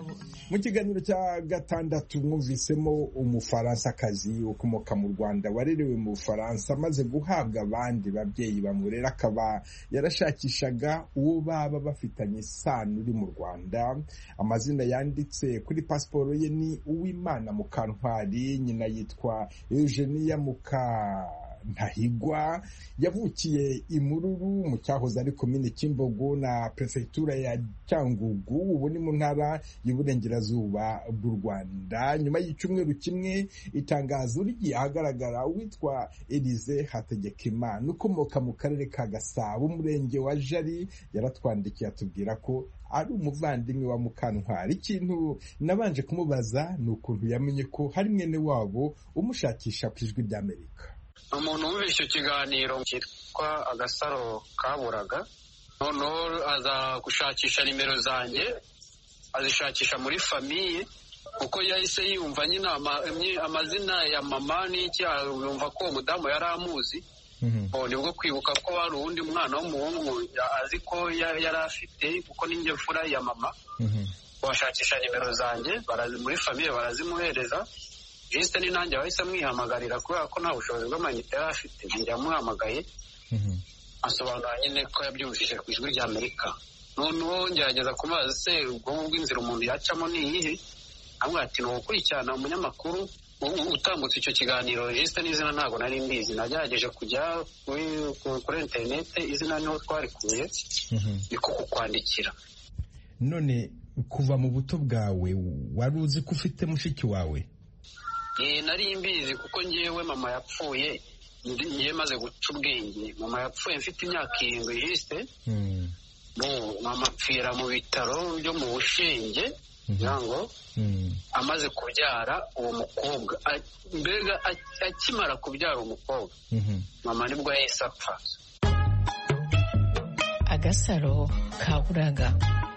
mu kiganiro cya gatandatu mwumvisemo umufaransa-kazi ukomoka mu Rwanda warerewe mu Bufaransa amaze guhabwa abandi babyeyi bamurera, akaba yarashakishaga uwo baba bafitanye isano uri mu Rwanda. Amazina yanditse kuri pasiporo ye ni Uwimana Mukantwari, nyina yitwa Eugenia Mukantahigwa, yavukiye i Mururu mu cyahoze ari komine Kimbogo na prefectura ya Cyangugu, ubu ni mu ntara y'uburengerazuba bw'u Rwanda. Nyuma y'icyumweru kimwe itangazo rigiye ahagaragara, uwitwa Elize Hategekimana ukomoka mu karere ka Gasabo umurenge wa Jari yaratwandikiye atubwira ko ari umuvandimwe wa Mukantwari. Ikintu nabanje kumubaza ni ukuntu yamenye ko hari mwene wabo umushakisha ku Ijwi ry'Amerika. Umuntu wumvise icyo kiganiro cyitwa Agasaro Kaburaga, noneho aza gushakisha nimero zanjye, azishakisha muri famiye, kuko yahise yumva nyine amazina ya mama n'iki, yumva ko uwo mudamu yari amuzi. Nibwo kwibuka ko hari uwundi mwana w'umuhungu azi ko yari afite, kuko ninjye mfura ya mama. Bashakisha nimero zanjye muri famiye barazimuhereza. Jisite ni nanjye wahise amwihamagarira kubera ko nta bushobozi bw'amayinite yari afite. Njya amuhamagaye asobanura nyine ko yabyumvise ku Ijwi ry'Amerika. Noneho ngerageza kumaza se ubwonko bw'inzira umuntu yacamo ni iyihe, amwe ati ni ugukurikirana umunyamakuru utambutse icyo kiganiro. Jisite n'izina ntabwo nari mbizi, nagerageje kujya kuri interinete, izina niho twarikuye, niko kukwandikira. None kuva mu buto bwawe wari uzi ko ufite mushiki wawe? Eh, nari mbizi kuko ngewe mama yapfuye ngiye maze guca ubwenge. Mama yapfuye mfite imyaka irindwi Jisite. Mama apfira mu bitaro byo mu Bushenge ngo amaze kubyara uwo mukobwa. Mbega akimara kubyara umukobwa mama nibwo yahise apfa. Agasaro Kaburaga.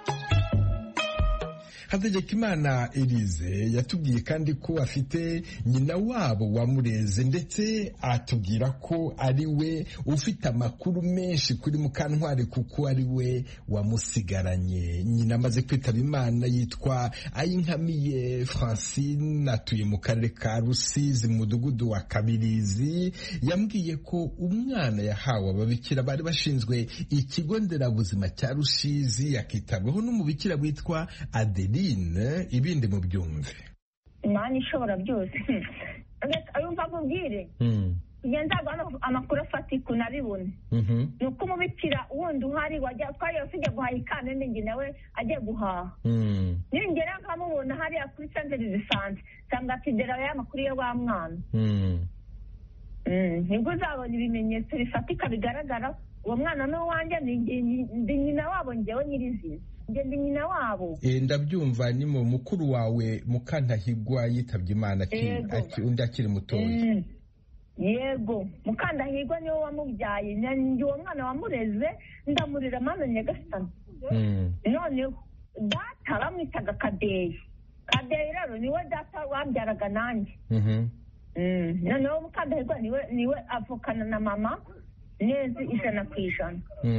Hategekimana Elize yatubwiye kandi ko afite nyina wabo wamureze, ndetse atubwira ko ari we ufite amakuru menshi kuri Mukantwari kuko ari we wamusigaranye. Nyina amaze kwitaba Imana yitwa Ayinkamiye Francine, atuye mu karere ka Rusizi mu mudugudu wa Kabirizi. Yambwiye ko umwana yahawe ababikira bari bashinzwe ikigo nderabuzima cya Rusizi, akitabwaho n'umubikira witwa Adeli. Ibindi mu byumve. Imana ishobora byose. Ayumva kubwire ugenda amakuru afatika unabibone. Ni uko umubikira wundi uhari wajya twariyo tujya guhaha ikane n'ingi nawe agiye guhaha. Ningera nkamubona hariya kuri santeri zisanzwe nsanga atidera ya makuru ya wa mwana. Nibwo uzabona ibimenyetso bifatika bigaragara uwo mwana n'uwanjye ndi nyina wabo, njyewe nyirizina ndi nyina wabo. Ndabyumva ni mu mukuru wawe Mukantahigwa yitabye Imana undi akiri mutoya. Yego, Mukantahigwa niwe wamubyaye, ndi uwo mwana wamureze, ndamurira Mana Nyagasani. Noneho data bamwitaga Kadeyi. Kadeyi rero niwe data wabyaraga nanjye. Noneho Mukantahigwa niwe avukana na mama neza ijana ku ijana.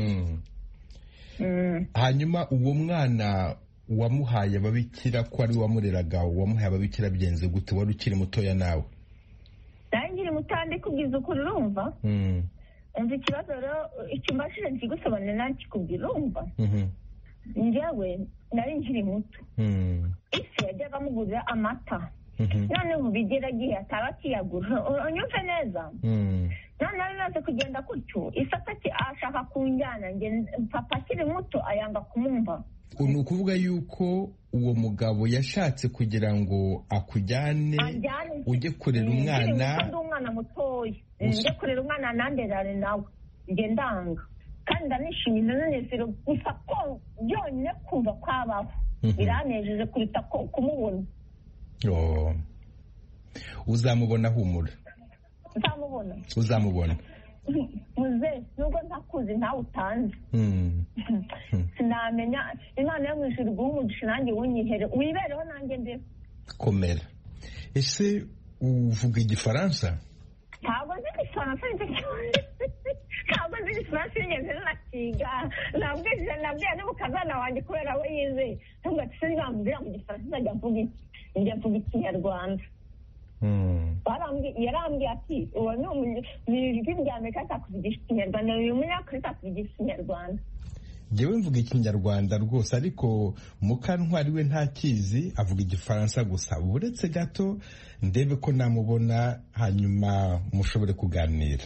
Hanyuma uwo mwana wamuhaye ababikira ko ari wamureraga, wamuhaye ababikira byenze gute? Wari ukiri mutoya nawe? Nari nkiri mutoya ndikubwiza ukuri, urumva? Umva ikibazo rero icyo mbashije nkigusobanurira nakikubwira, urumva? Njyewe nari nkiri muto. Ise yajyaga amugurira amata. None ubu bigera igihe ataba akiyagura, unyumve neza? None naze kugenda gutyo isata ashaka kunjyana, papa akiri muto ayanga kumumva. Ni ukuvuga yuko uwo mugabo yashatse kugira ngo akujyane ujye kurera umwana. Ndi umwana mutoya, njye kurera umwana nanderane nawe, njye ndanga kandi ndanishimye nanezero, gusa ko byonyine kumva kwabaho biranejeje kuruta kumubona. Oh. Uzamubona humura. Uzamubona. Uzamubona. Muze nubwo ntakuzi ntawe utanze. Sinamenya Imana yo mwishuri guhumugisha nanjye wunyihere wibereho nanjye nde. Komera. Ese uvuga Igifaransa? Ntabwo nzi Igifaransa. Ntabwo nzi igifaransa yigeze nakiga nabwije nabwiye n'umukazana wanjye kubera we yize ntabwo ati se nibambwira mu gifaransa nzajya mvuga iki njya mvuga ikinyarwanda yarambwiye ati uwo ni ijwi rya amerika atakuvugisha ikinyarwanda uyu munyakuri atakuvugisha ikinyarwanda njyewe mvuga ikinyarwanda rwose ariko Mukantwari we ntakizi avuga igifaransa gusa uretse gato ndebe ko namubona hanyuma mushobore kuganira.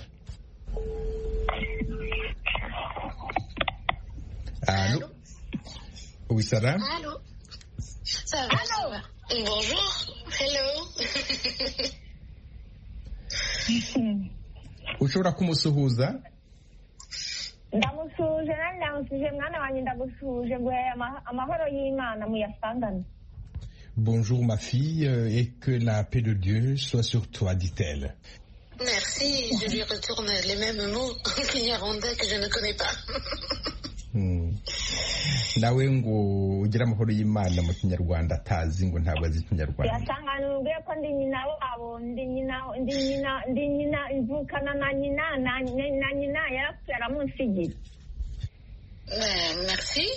Allô? Oui, Sarah? Allô? Ça va, ça va. Bonjour. Hello. Ushobora kumusuhuza? ndamusuhuje nanjye ndamusuhuje mwana wanjye ndagusuhuje ngo amahoro y'Imana muyasangane. Bonjour ma fille et que la paix de Dieu soit sur toi, dit-elle. Merci, je lui retourne les mêmes mots en kinyarwanda que je ne connais pas. nawe ngo ugira amahoro y'Imana mu kinyarwanda atazi ngo ntabwo azi ikinyarwanda. yasanganubwe ko ndi nyina wabo ndi nyina ndi nyina ndi nyina imvukana na nyina na nyina yarapfira munsigira. Merci.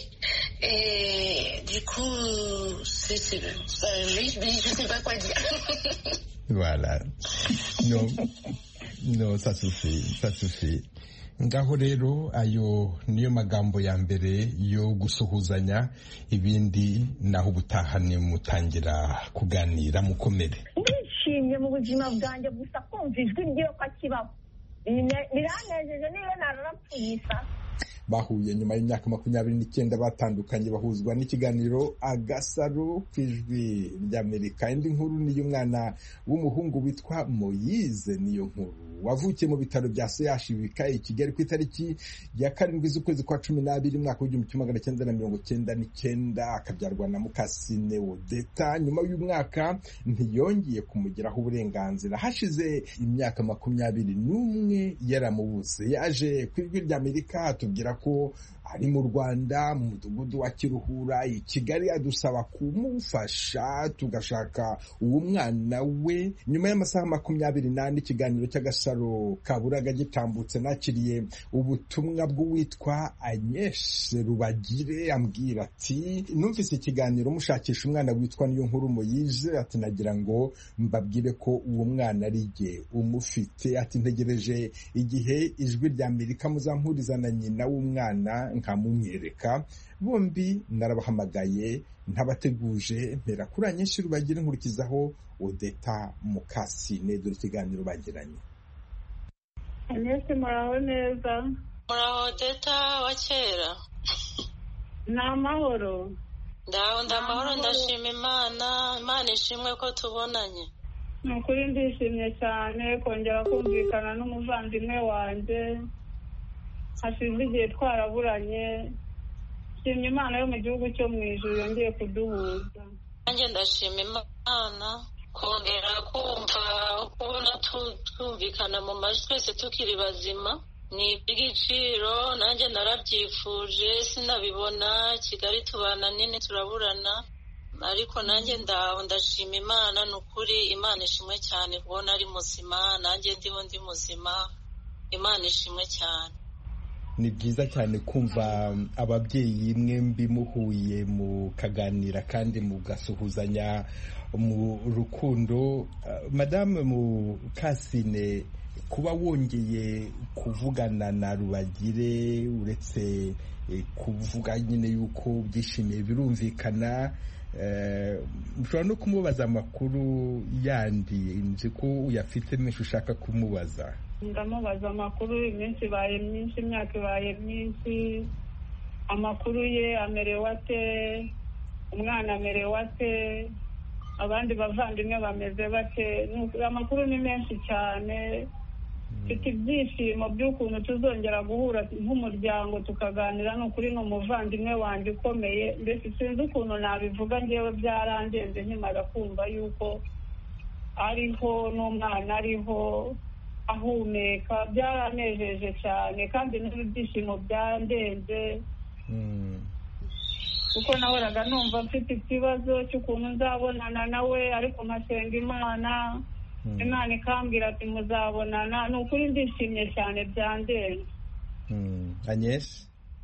Et du coup, c'est, c'est, ça, oui, mais je sais pas quoi dire. Voilà. Non, non, ça suffit, ça suffit. Ngaho rero ayo niyo magambo ya mbere yo gusuhuzanya, ibindi naho ubutahane mutangira kuganira mukomere. Ndishimye mu buzima bwanjye gusa kumva ijwi ryo ko akibaho biranejeje niyo nararapfuyisa. Bahuye nyuma y'imyaka makumyabiri n'icyenda batandukanye bahuzwa n'ikiganiro Agasaro ku ijwi ry'Amerika. Indi nkuru ni y'umwana w'umuhungu witwa Moyize. Niyo nkuru wavukiye mu bitaro bya C H B K i Kigali ku itariki ya karindwi z'ukwezi kwa cumi n'abiri mwaka w'igihumbi kimwe magana cyenda na mirongo cyenda n'icyenda, akabyarwa na Mukasine Odeta. Nyuma y'umwaka ntiyongeye kumugiraho uburenganzira. Hashize imyaka makumyabiri n'umwe yaramubuze. Yaje ku ijwi ry'Amerika atubwira ko ari mu Rwanda mu mudugudu wa Kiruhura i Kigali, adusaba kumufasha tugashaka uwo mwana we. Nyuma y'amasaha makumyabiri n'ane ikiganiro cy'Agasaro kaburaga gitambutse, nakiriye ubutumwa bw'uwitwa Agnes Rubagire ambwira ati numvise ikiganiro mushakisha umwana witwa Niyo Nkuru Moyize, ati nagira ngo mbabwire ko uwo mwana ari jye umufite, ati ntegereje igihe ijwi ry'Amerika muzampuriza na nyina w'umwana nkamumwereka. Bombi narabahamagaye ntabateguje, mpera kuri Agnes Rubagire nkurikizaho Odeta Mukasine. Dore ikiganiro bagiranye. Agnes, muraho neza? Muraho Odeta wa kera? Ni amahoro? Ndaho ndamahoro, ndashima Imana. Imana ishimwe ko tubonanye. Ni ukuri ndishimye cyane kongera kumvikana n'umuvandimwe wanjye, hashize igihe twaraburanye. Nshimye Imana yo mu gihugu cyo mu ijuru yongeye kuduhuza. Nanjye ndashima Imana kongera kumva kubona twumvikana mu majwi twese tukiri bazima. Ni iby'igiciro, nanjye narabyifuje sinabibona. Kigali tubana nini turaburana, ariko nanjye ndaho ndashima Imana. Ni ukuri Imana ishimwe cyane kubona ari muzima, nanjye ndiho ndi muzima. Imana ishimwe cyane. Ni byiza cyane kumva ababyeyi mwembi muhuye mukaganira kandi mugasuhuzanya mu rukundo. Madame Mukasine, kuba wongeye kuvugana na Rubagire uretse kuvuga nyine yuko byishimiye birumvikana, ushobora no kumubaza amakuru yandi nzi ko uyafite menshi ushaka kumubaza. Ndamubaza amakuru, iminsi ibaye myinshi, imyaka ibaye myinshi. Amakuru ye amerewe ate, umwana amerewe ate, abandi bavandimwe bameze bate. Amakuru ni menshi cyane. Mfite ibyishimo by'ukuntu tuzongera guhura nk'umuryango tukaganira. Ni ukuri ni umuvandimwe wanjye ukomeye. Mbese sinzi ukuntu nabivuga, ngewe byarandenze nkimara kumva yuko ariho n'umwana ariho ahumeka. Byaranejeje cyane kandi n'ibyishimo byandenze, kuko nahoraga numva mfite ikibazo cy'ukuntu nzabonana nawe, ariko nkasenga Imana, Imana ikambwira ati muzabonana. Ni ukuri ndishimye cyane byandenze. Agnes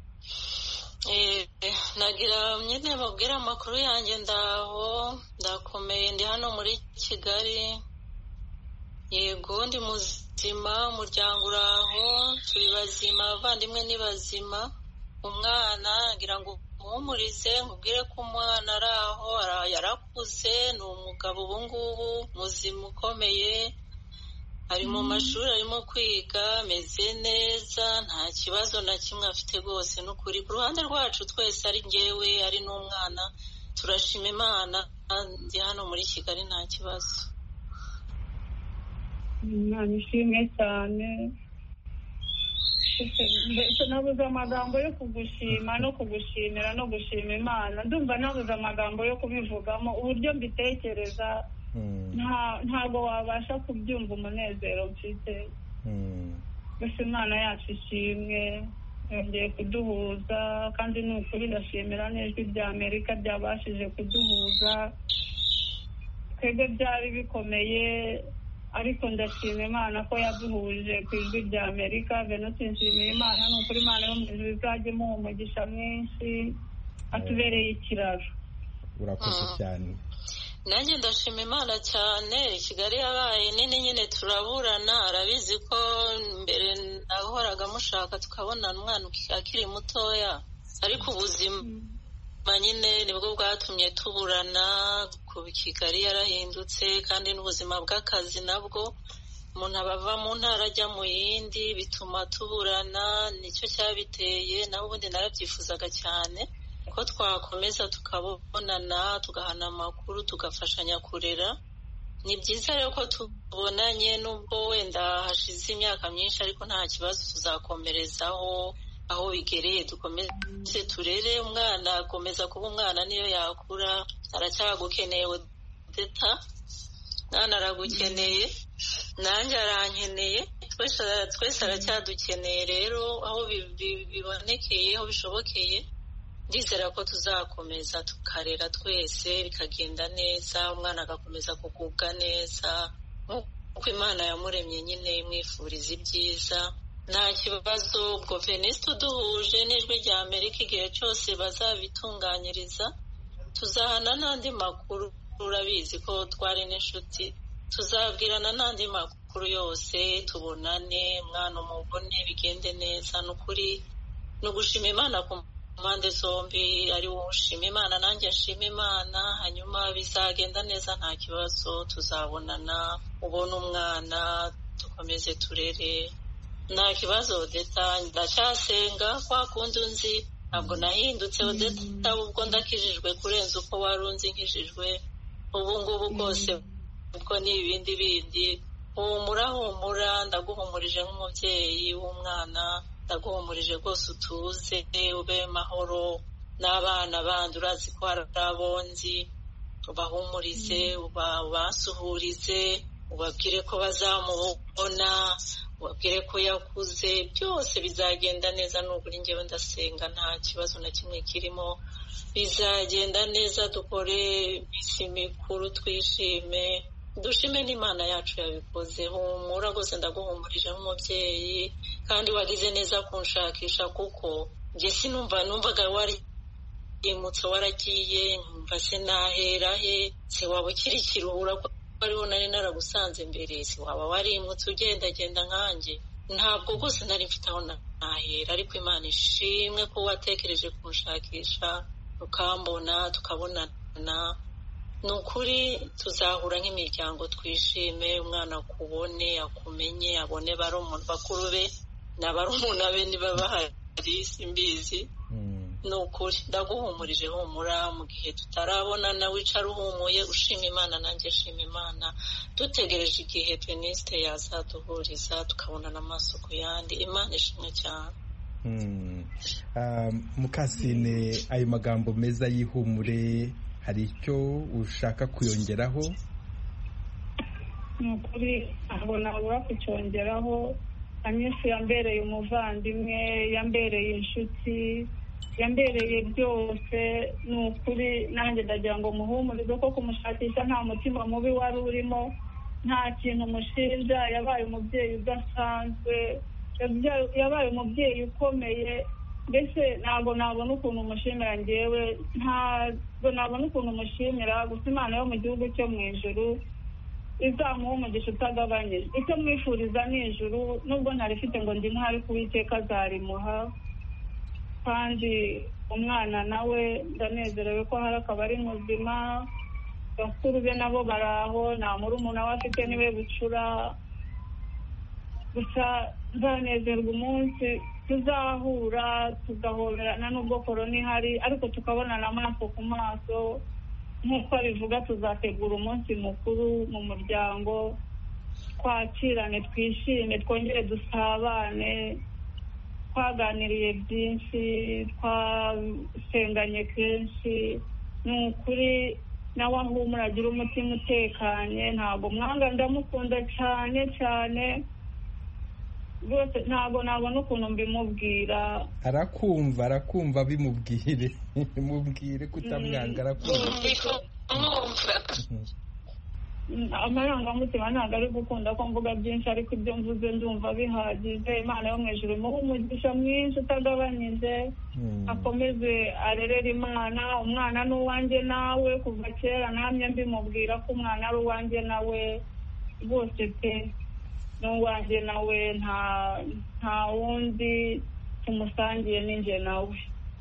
nagira nyine mubwira amakuru yanjye ndaho ndakomeye ndi hano muri Kigali yego ndi muzima umuryango uraho turi bazima abavandimwe ni bazima umwana ngira ngo umuhumurize nkubwire ko umwana ari aho yarakuze ni umugabo ubu ngubu muzima ukomeye ari mu mashuri arimo kwiga ameze neza nta kibazo na kimwe afite rwose ni ukuri ku ruhande rwacu twese ari ngewe ari n'umwana turashima Imana ndi hano muri Kigali nta kibazo. Imana ishimwe cyane nabuze amagambo yo kugushima no kugushimira no gushima Imana ndumva nabuze amagambo yo kubivugamo uburyo mbitekereza ntabwo wabasha kubyumva umunezero mfite gusa Imana yacu ishimwe yongeye kuduhuza kandi ni ukuri ndashimira n'ijwi rya Amerika ryabashije kuduhuza twebwe byari bikomeye ariko ndashima Imana ko yaduhuje ku ijwi rya Amerika Venusi nshimira Imana ni ukuri Imana yo mu ijuru izajya imuha umugisha mwinshi atubereye ikiraro. Urakoze cyane. Nanjye ndashima Imana cyane Kigali yabaye nini nyine turaburana arabizi ko mbere nahoraga mushaka tukabona umwana akiri mutoya ariko ubuzima nyine nibwo bwatumye tuburana ku Kigali yarahindutse kandi n'ubuzima bw'akazi nabwo umuntu abava mu ntara ajya mu yindi bituma tuburana nicyo cyabiteye naho ubundi narabyifuzaga cyane ko twakomeza tukabonana tugahana amakuru tugafashanya kurera ni byiza rero ko tubonanye nubwo wenda hashize imyaka myinshi ariko nta kibazo tuzakomerezaho aho bigereye dukomeze turere umwana akomeza kuba umwana niyo yakura aracyagukeneye deta nana aragukeneye nanjye arankeneye twese aracyadukeneye rero aho bibonekeye aho bishobokeye ndizera ko tuzakomeza tukarera twese bikagenda neza umwana agakomeza kugubwa neza nk'uko Imana yamuremye nyine imwifuriza ibyiza nta kibazo ubwo Venusi tuduhuje n'ijwi rya Amerika igihe cyose bazabitunganyiriza tuzahana n'andi makuru urabizi ko twari n'inshuti tuzabwirana n'andi makuru yose tubonane umwana umubone bigende neza ni ukuri ni ugushima Imana ku mpande zombi ari wowe ushima Imana nanjye nshima Imana hanyuma bizagenda neza nta kibazo tuzabonana ubona umwana dukomeze turere nta kibazo Odeta ndacyasenga kwa kundi unzi ntabwo nahindutse Odeta ubwo ndakijijwe kurenza uko wari unzi nkijijwe ubu ngubu bwose ubwo ni ibindi bindi humura humura ndaguhumurije nk'umubyeyi w'umwana ndaguhumurije rwose utuze ube mahoro n'abana bandi urazi ko hari abonzi ubahumurize ubasuhurize ubabwire ko bazamubona ubabwire ko yakuze byose bizagenda neza n'ukuri njyewe ndasenga nta kibazo na kimwe kirimo bizagenda neza dukore iminsi mikuru twishime dushime n'Imana yacu yabikoze humura rwose ndaguhumurije nk'umubyeyi kandi wagize neza kunshakisha kuko njye sinumva numvaga warimutse waragiye nkumva se nahera he se waba ukiri kiruhura ko ariho nari naragusanze mbere se waba warimutse ugendagenda nkanjye ntabwo rwose nari mfite aho nahera ariko Imana ishimwe ko watekereje kunshakisha ukambona tukabonana ni ukuri tuzahura nk'imiryango twishime umwana akubone akumenye abone bakuru be n'abarumuna be niba bahari simbizi ni ukuri ndaguhumurije humura mu gihe tutarabonana wicara uhumuye ushima Imana nanjye shima Imana dutegereje igihe Venusi yazaduhuriza tukabonana amaso ku yandi Imana ishimwe cyane. Mukasine ayo magambo meza y'ihumure hari icyo ushaka kuyongeraho? ni ukuri ntabwo nabura kucyongeraho Agnes yambereye umuvandimwe yambereye inshuti yambereye byose ni ukuri nanjye ndagira ngo muhumurize ko kumushakisha nta mutima mubi wari urimo nta kintu umushinja yabaye umubyeyi udasanzwe yabaye umubyeyi ukomeye, mbese ntabwo nabona ukuntu umushimira ngewe, ntabwo nabona ukuntu umushimira. Gusa Imana yo mu gihugu cyo mu ijuru izamuha umugisha utagabanyije. Icyo mwifuriza ni ijuru, nubwo ntarifite ngo ndi ntari Uwiteka azarimuha. Kandi umwana nawe ndanezerewe ko hari akaba ari muzima, bakuru be nabo baraho, nta murumuna we afite niwe bucura. Gusa nzanezerwa umunsi tuzahura tugahoberana, nubwo korona ihari ariko tukabonana amaso ku maso. Nk'uko bivuga, tuzategura umunsi mukuru mu muryango, twakirane, twishime, twongere dusabane. Twaganiriye byinshi, twasenganye kenshi. Ni ukuri nawe ahumura, agira umutima utekanye. Ntabwo mwanga, ndamukunda cyane cyane rwose, ntabwo nabona ukuntu mbimubwira. Arakumva, arakumva, bimubwire mubwire kutamwanga, arakumva. Amarangamutima ntabwo ari gukunda ko mvuga byinshi, ariko ibyo mvuze ndumva bihagije. Imana yo mu ijuru imuhe umugisha mwinshi utagabanyije, akomeze arerere Imana. Umwana ni uwanjye nawe, kuva kera namye mbimubwira ko umwana ari uwanjye nawe rwose pe, n'uwanjye nawe, nta nta wundi tumusangiye ninjye nawe.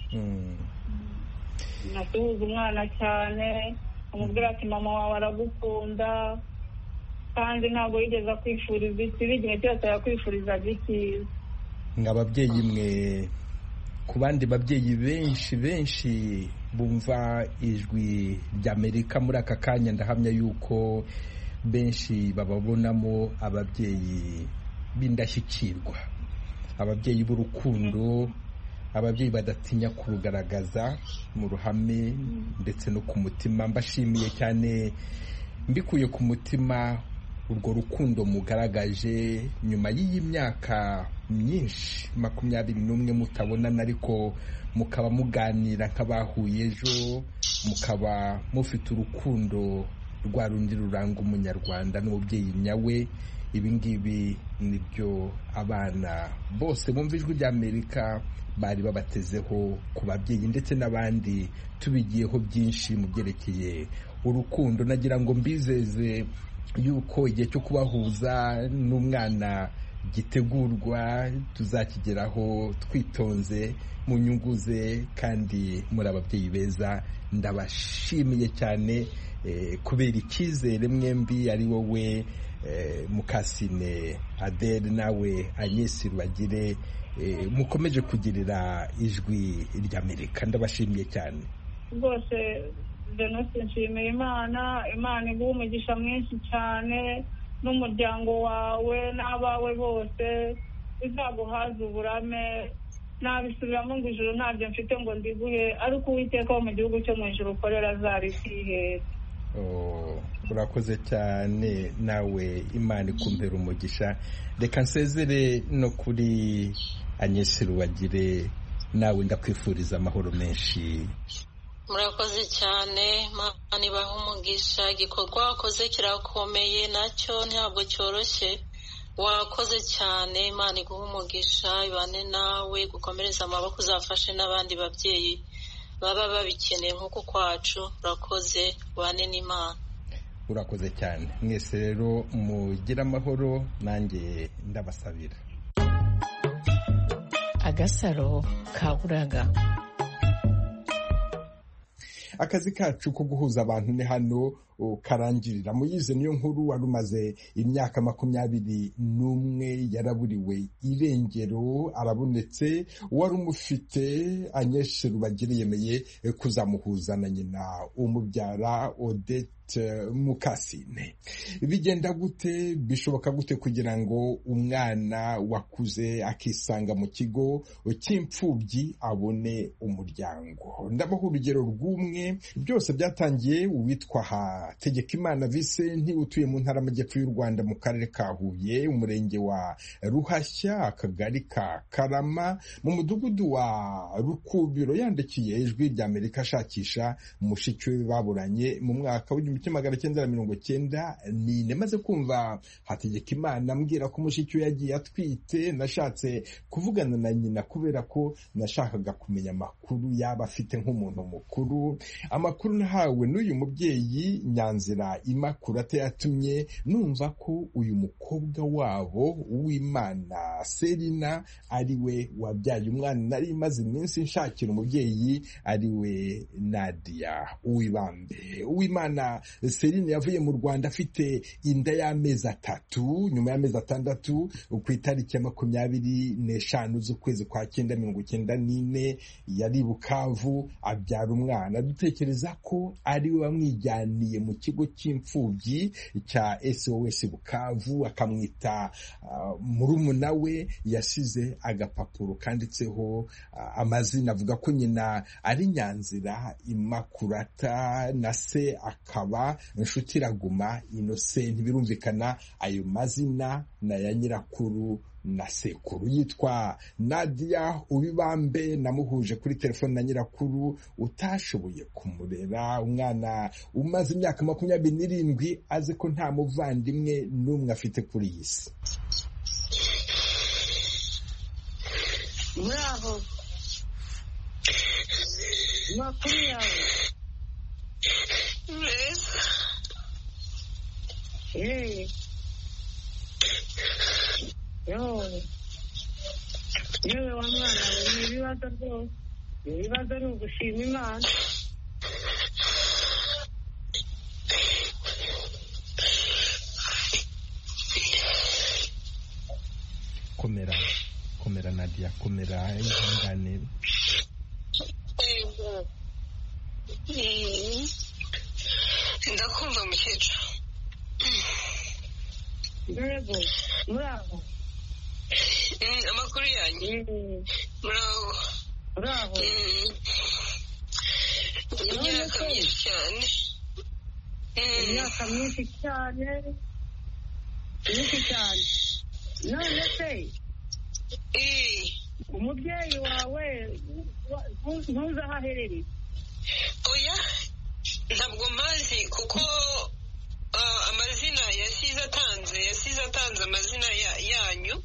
Nasuhuza umwana cyane, amubwira ati mama wawe aragukunda, kandi ntabwo yigeze akwifuriza ikibi, igihe cyose yakwifurizaga icyiza. Nk'ababyeyi mwe, ku bandi babyeyi benshi benshi bumva ijwi ry'Amerika muri aka kanya, ndahamya yuko benshi bababonamo ababyeyi b'indashyikirwa, ababyeyi b'urukundo, ababyeyi badatinya kurugaragaza mu ruhame ndetse no ku mutima. Mbashimiye cyane mbikuye ku mutima urwo rukundo mugaragaje nyuma y'iyi myaka myinshi, makumyabiri n'umwe mutabonana, ariko mukaba muganira nk'abahuye ejo, mukaba mufite urukundo rwa rundi ruranga umunyarwanda n'umubyeyi nyawe. Ibi ngibi nibyo abana bose bumva ijwi ry'Amerika bari babatezeho ku babyeyi, ndetse n'abandi tubigiyeho byinshi mu byerekeye urukundo. Nagira ngo mbizeze yuko igihe cyo kubahuza n'umwana gitegurwa, tuzakigeraho twitonze mu nyungu ze, kandi muri ababyeyi beza. Ndabashimiye cyane kubera icyizere mwembi, ari wowe Mukasine Adele nawe Agnes Rubagire, mukomeje kugirira ijwi ry'Amerika. Ndabashimiye cyane rwose. Denise, nshimiye Imana. Imana iguha umugisha mwinshi cyane, n'umuryango wawe n'abawe bose izaguhaza uburame. Nabisubiramo ngo ijuru ntabyo mfite ngo ndiguhe, ariko Uwiteka wo mu gihugu cyo mu ijuru ukorera azarikihera. Urakoze cyane nawe, Imana ikumpera umugisha. Reka nsezere no kuri Agnes Rubagire, nawe ndakwifuriza amahoro menshi. Murakoze cyane, Imana ibahe umugisha. Igikorwa wakoze kirakomeye, nacyo ntabwo cyoroshye. Wakoze cyane, Imana iguhe umugisha, ibane nawe, gukomereza amaboko, uzafashe n'abandi babyeyi baba babikeneye nk'uko kwacu. Urakoze, ubane n'Imana. Urakoze cyane. Mwese rero mugire amahoro, nanjye ndabasabira. Agasaro kaburaga. Akazi kacu ko guhuza abantu ni hano karangirira. Muyize niyo nkuru wari umaze imyaka makumyabiri n'umwe yaraburiwe irengero, arabonetse. Wari umufite Agnes Rubagire yemeye kuzamuhuza na nyina umubyara Odette Mukasine. Bigenda gute? Bishoboka gute kugira ngo umwana wakuze akisanga mu kigo cy'imfubyi abone umuryango? Ndabaho urugero rw'umwe. Byose byatangiye uwitwa Tegekimana Vincent utuye mu ntara y'amajyepfo y'u Rwanda mu karere ka Huye, umurenge wa Ruhashya, akagari ka Karama, mu mudugudu wa Rukubiro, yandikiye ijwi rya Amerika ashakisha mushiki we baburanye mu mwaka w'igihumbi kimwe magana cyenda na mirongo cyenda n'ine. Maze kumva Hategekimana ambwira ko mushiki we yagiye atwite, nashatse kuvugana na nyina kubera ko nashakaga kumenya amakuru yaba afite nk'umuntu mukuru. Amakuru nahawe n'uyu mubyeyi Nyanzira Immaculate yatumye numva ko uyu mukobwa wabo Uwimana Selina ari we wabyaye umwana nari maze iminsi nshakira umubyeyi, ari we Nadia Uwibambe. Uwimana Selina yavuye mu Rwanda afite inda y'amezi atatu. Nyuma y'amezi atandatu ku itariki ya makumyabiri n'eshanu z'ukwezi kwa cyenda mirongo cyenda n'ine yari Bukavu abyara umwana. Dutekereza ko ari we wamwijyaniye mu kigo cy'imfubyi cya S O S Bukavu, akamwita uh, murumuna we. Yasize agapapuro kanditseho uh, amazina, avuga ko nyina ari Nyanzira Immaculata na se akaba Nshutiraguma Innocent. Birumvikana ayo mazina na ya nyirakuru na sekuru. Yitwa Nadia Uwibambe. Namuhuje kuri telefone na nyirakuru utashoboye kumurera umwana umaze imyaka makumyabiri n'irindwi, azi ko nta muvandimwe n'umwe afite kuri iyi si. Muraho, makuru yawe meza. Eh, yo yewe wa mwana we, ni ibibazo rwose, ni ibibazo ni ugushima Imana. Komera komera Nadia, komera, ihangane. Ndakumva mukecuru. Yego, muraho. Amakuru yanyu. Muraho. Muraho. Imyaka myinshi cyane. Imyaka myinshi cyane. Myinshi cyane. None se umubyeyi wawe ntuzi aho aherereye? Oya, ntabwo mazi kuko amazina yasize atanze yasize atanze amazina yanyu.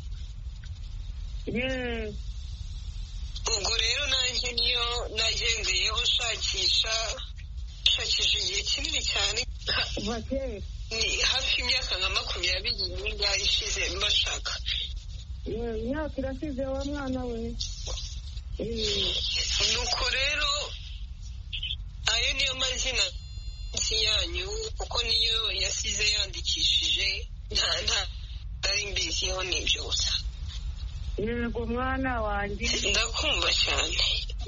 Ubwo rero nanjye niyo nagendeyeho nshakisha nshakisha igihe kinini cyane, ni hafi imyaka nka makumyabiri n'ingahe ishize mbashaka. Imyaka irasize wa mwana we. Nuko rero ayo niyo mazina yanyu kuko niyo yasize yandikishije, nta nta ari mbiziho n'ibyo gusa. Yego mwana wanjye, ndakumva cyane.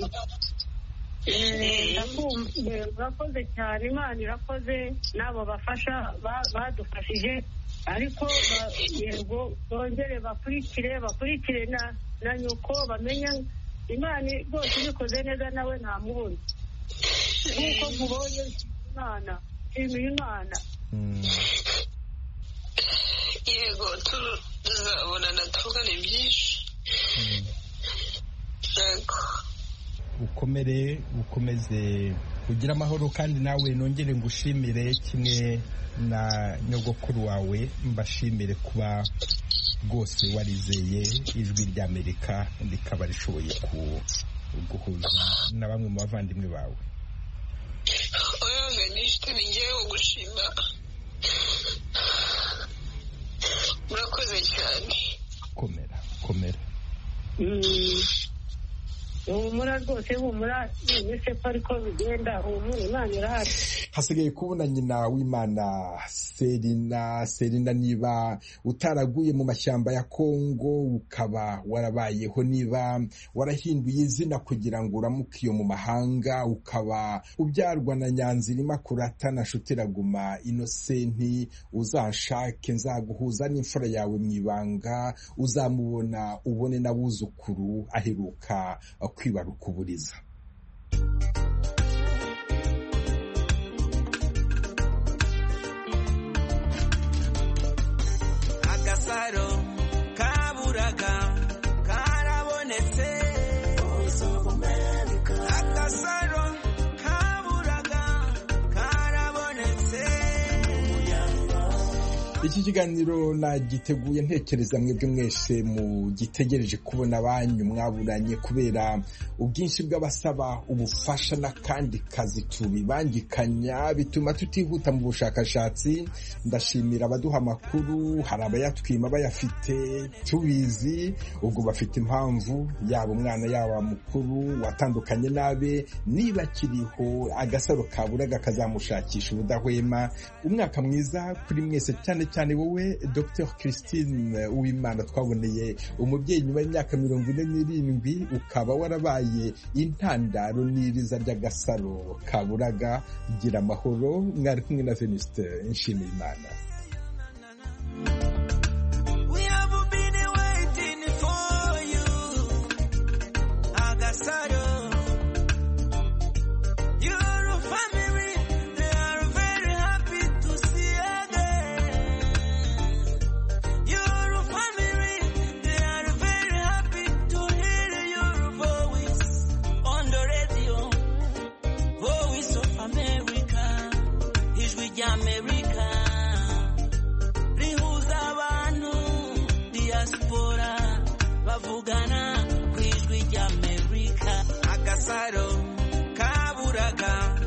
Urakoze cyane, Imana irakoze, n'abo bafasha badufashije, ariko yego bongere bakurikire bakurikire na na nyuko bamenya Imana rwose ibikoze neza, nawe ntamubona nk'uko mubonye Imana. Nshimiye Imana. Yego tuzabonana tuvugane byinshi. Yego, ukomere ukomeze ugira amahoro, kandi nawe nongere ngushimire kimwe na nyogokuru wawe, mbashimire kuba rwose warizeye ijwi rya Amerika rikaba rishoboye guhuza na bamwe mu bavandimwe bawe. oya nishite ningewe gushima. Murakoze cyane. Komera komera. humura rwose, humura, nise ko ariko bigenda, humura, Imana irahari. Hasigaye kubona nyina w'Imana Selina. Selina, niba utaraguye mu mashyamba ya Kongo ukaba warabayeho, niba warahinduye izina kugira ngo uramuke iyo mu mahanga, ukaba ubyarwa na Nyanzira Immaculata na Nshutiraguma Innocent, uzanshake nzaguhuza n'imfura yawe mu ibanga, uzamubona ubone n'abuzukuru aheruka kwibaruka uburiza. agasaro kaburaga karabonetse agasaro kaburaga karabonetse. Iki kiganiro nagiteguye ntekereza mwebwe mwese mugitegereje kubona abanyu mwaburanye kubera ubwinshi bw'abasaba ubufasha n'akandi kazi tubibangikanya bituma tutihuta mu bushakashatsi. Ndashimira abaduha amakuru, hari abayatwima bayafite tubizi, ubwo bafite impamvu, yaba umwana yaba mukuru watandukanye nabe, niba kiriho agasaro kaburaga kazamushakisha ubudahwema. Umwaka mwiza kuri mwese, cyane cyane wowe Docteur Christine Uwimana twaboneye umubyeyi nyuma y'imyaka mirongo ine n'irindwi ukaba warabaye intandaro n'iriza ry'agasaro kaburaga. Gira amahoro. Mwari kumwe na Venuste Nshimiyimana. America rihuza abantu diaspora bavugana ku ijwi ry'Amerika. Agasaro kaburaga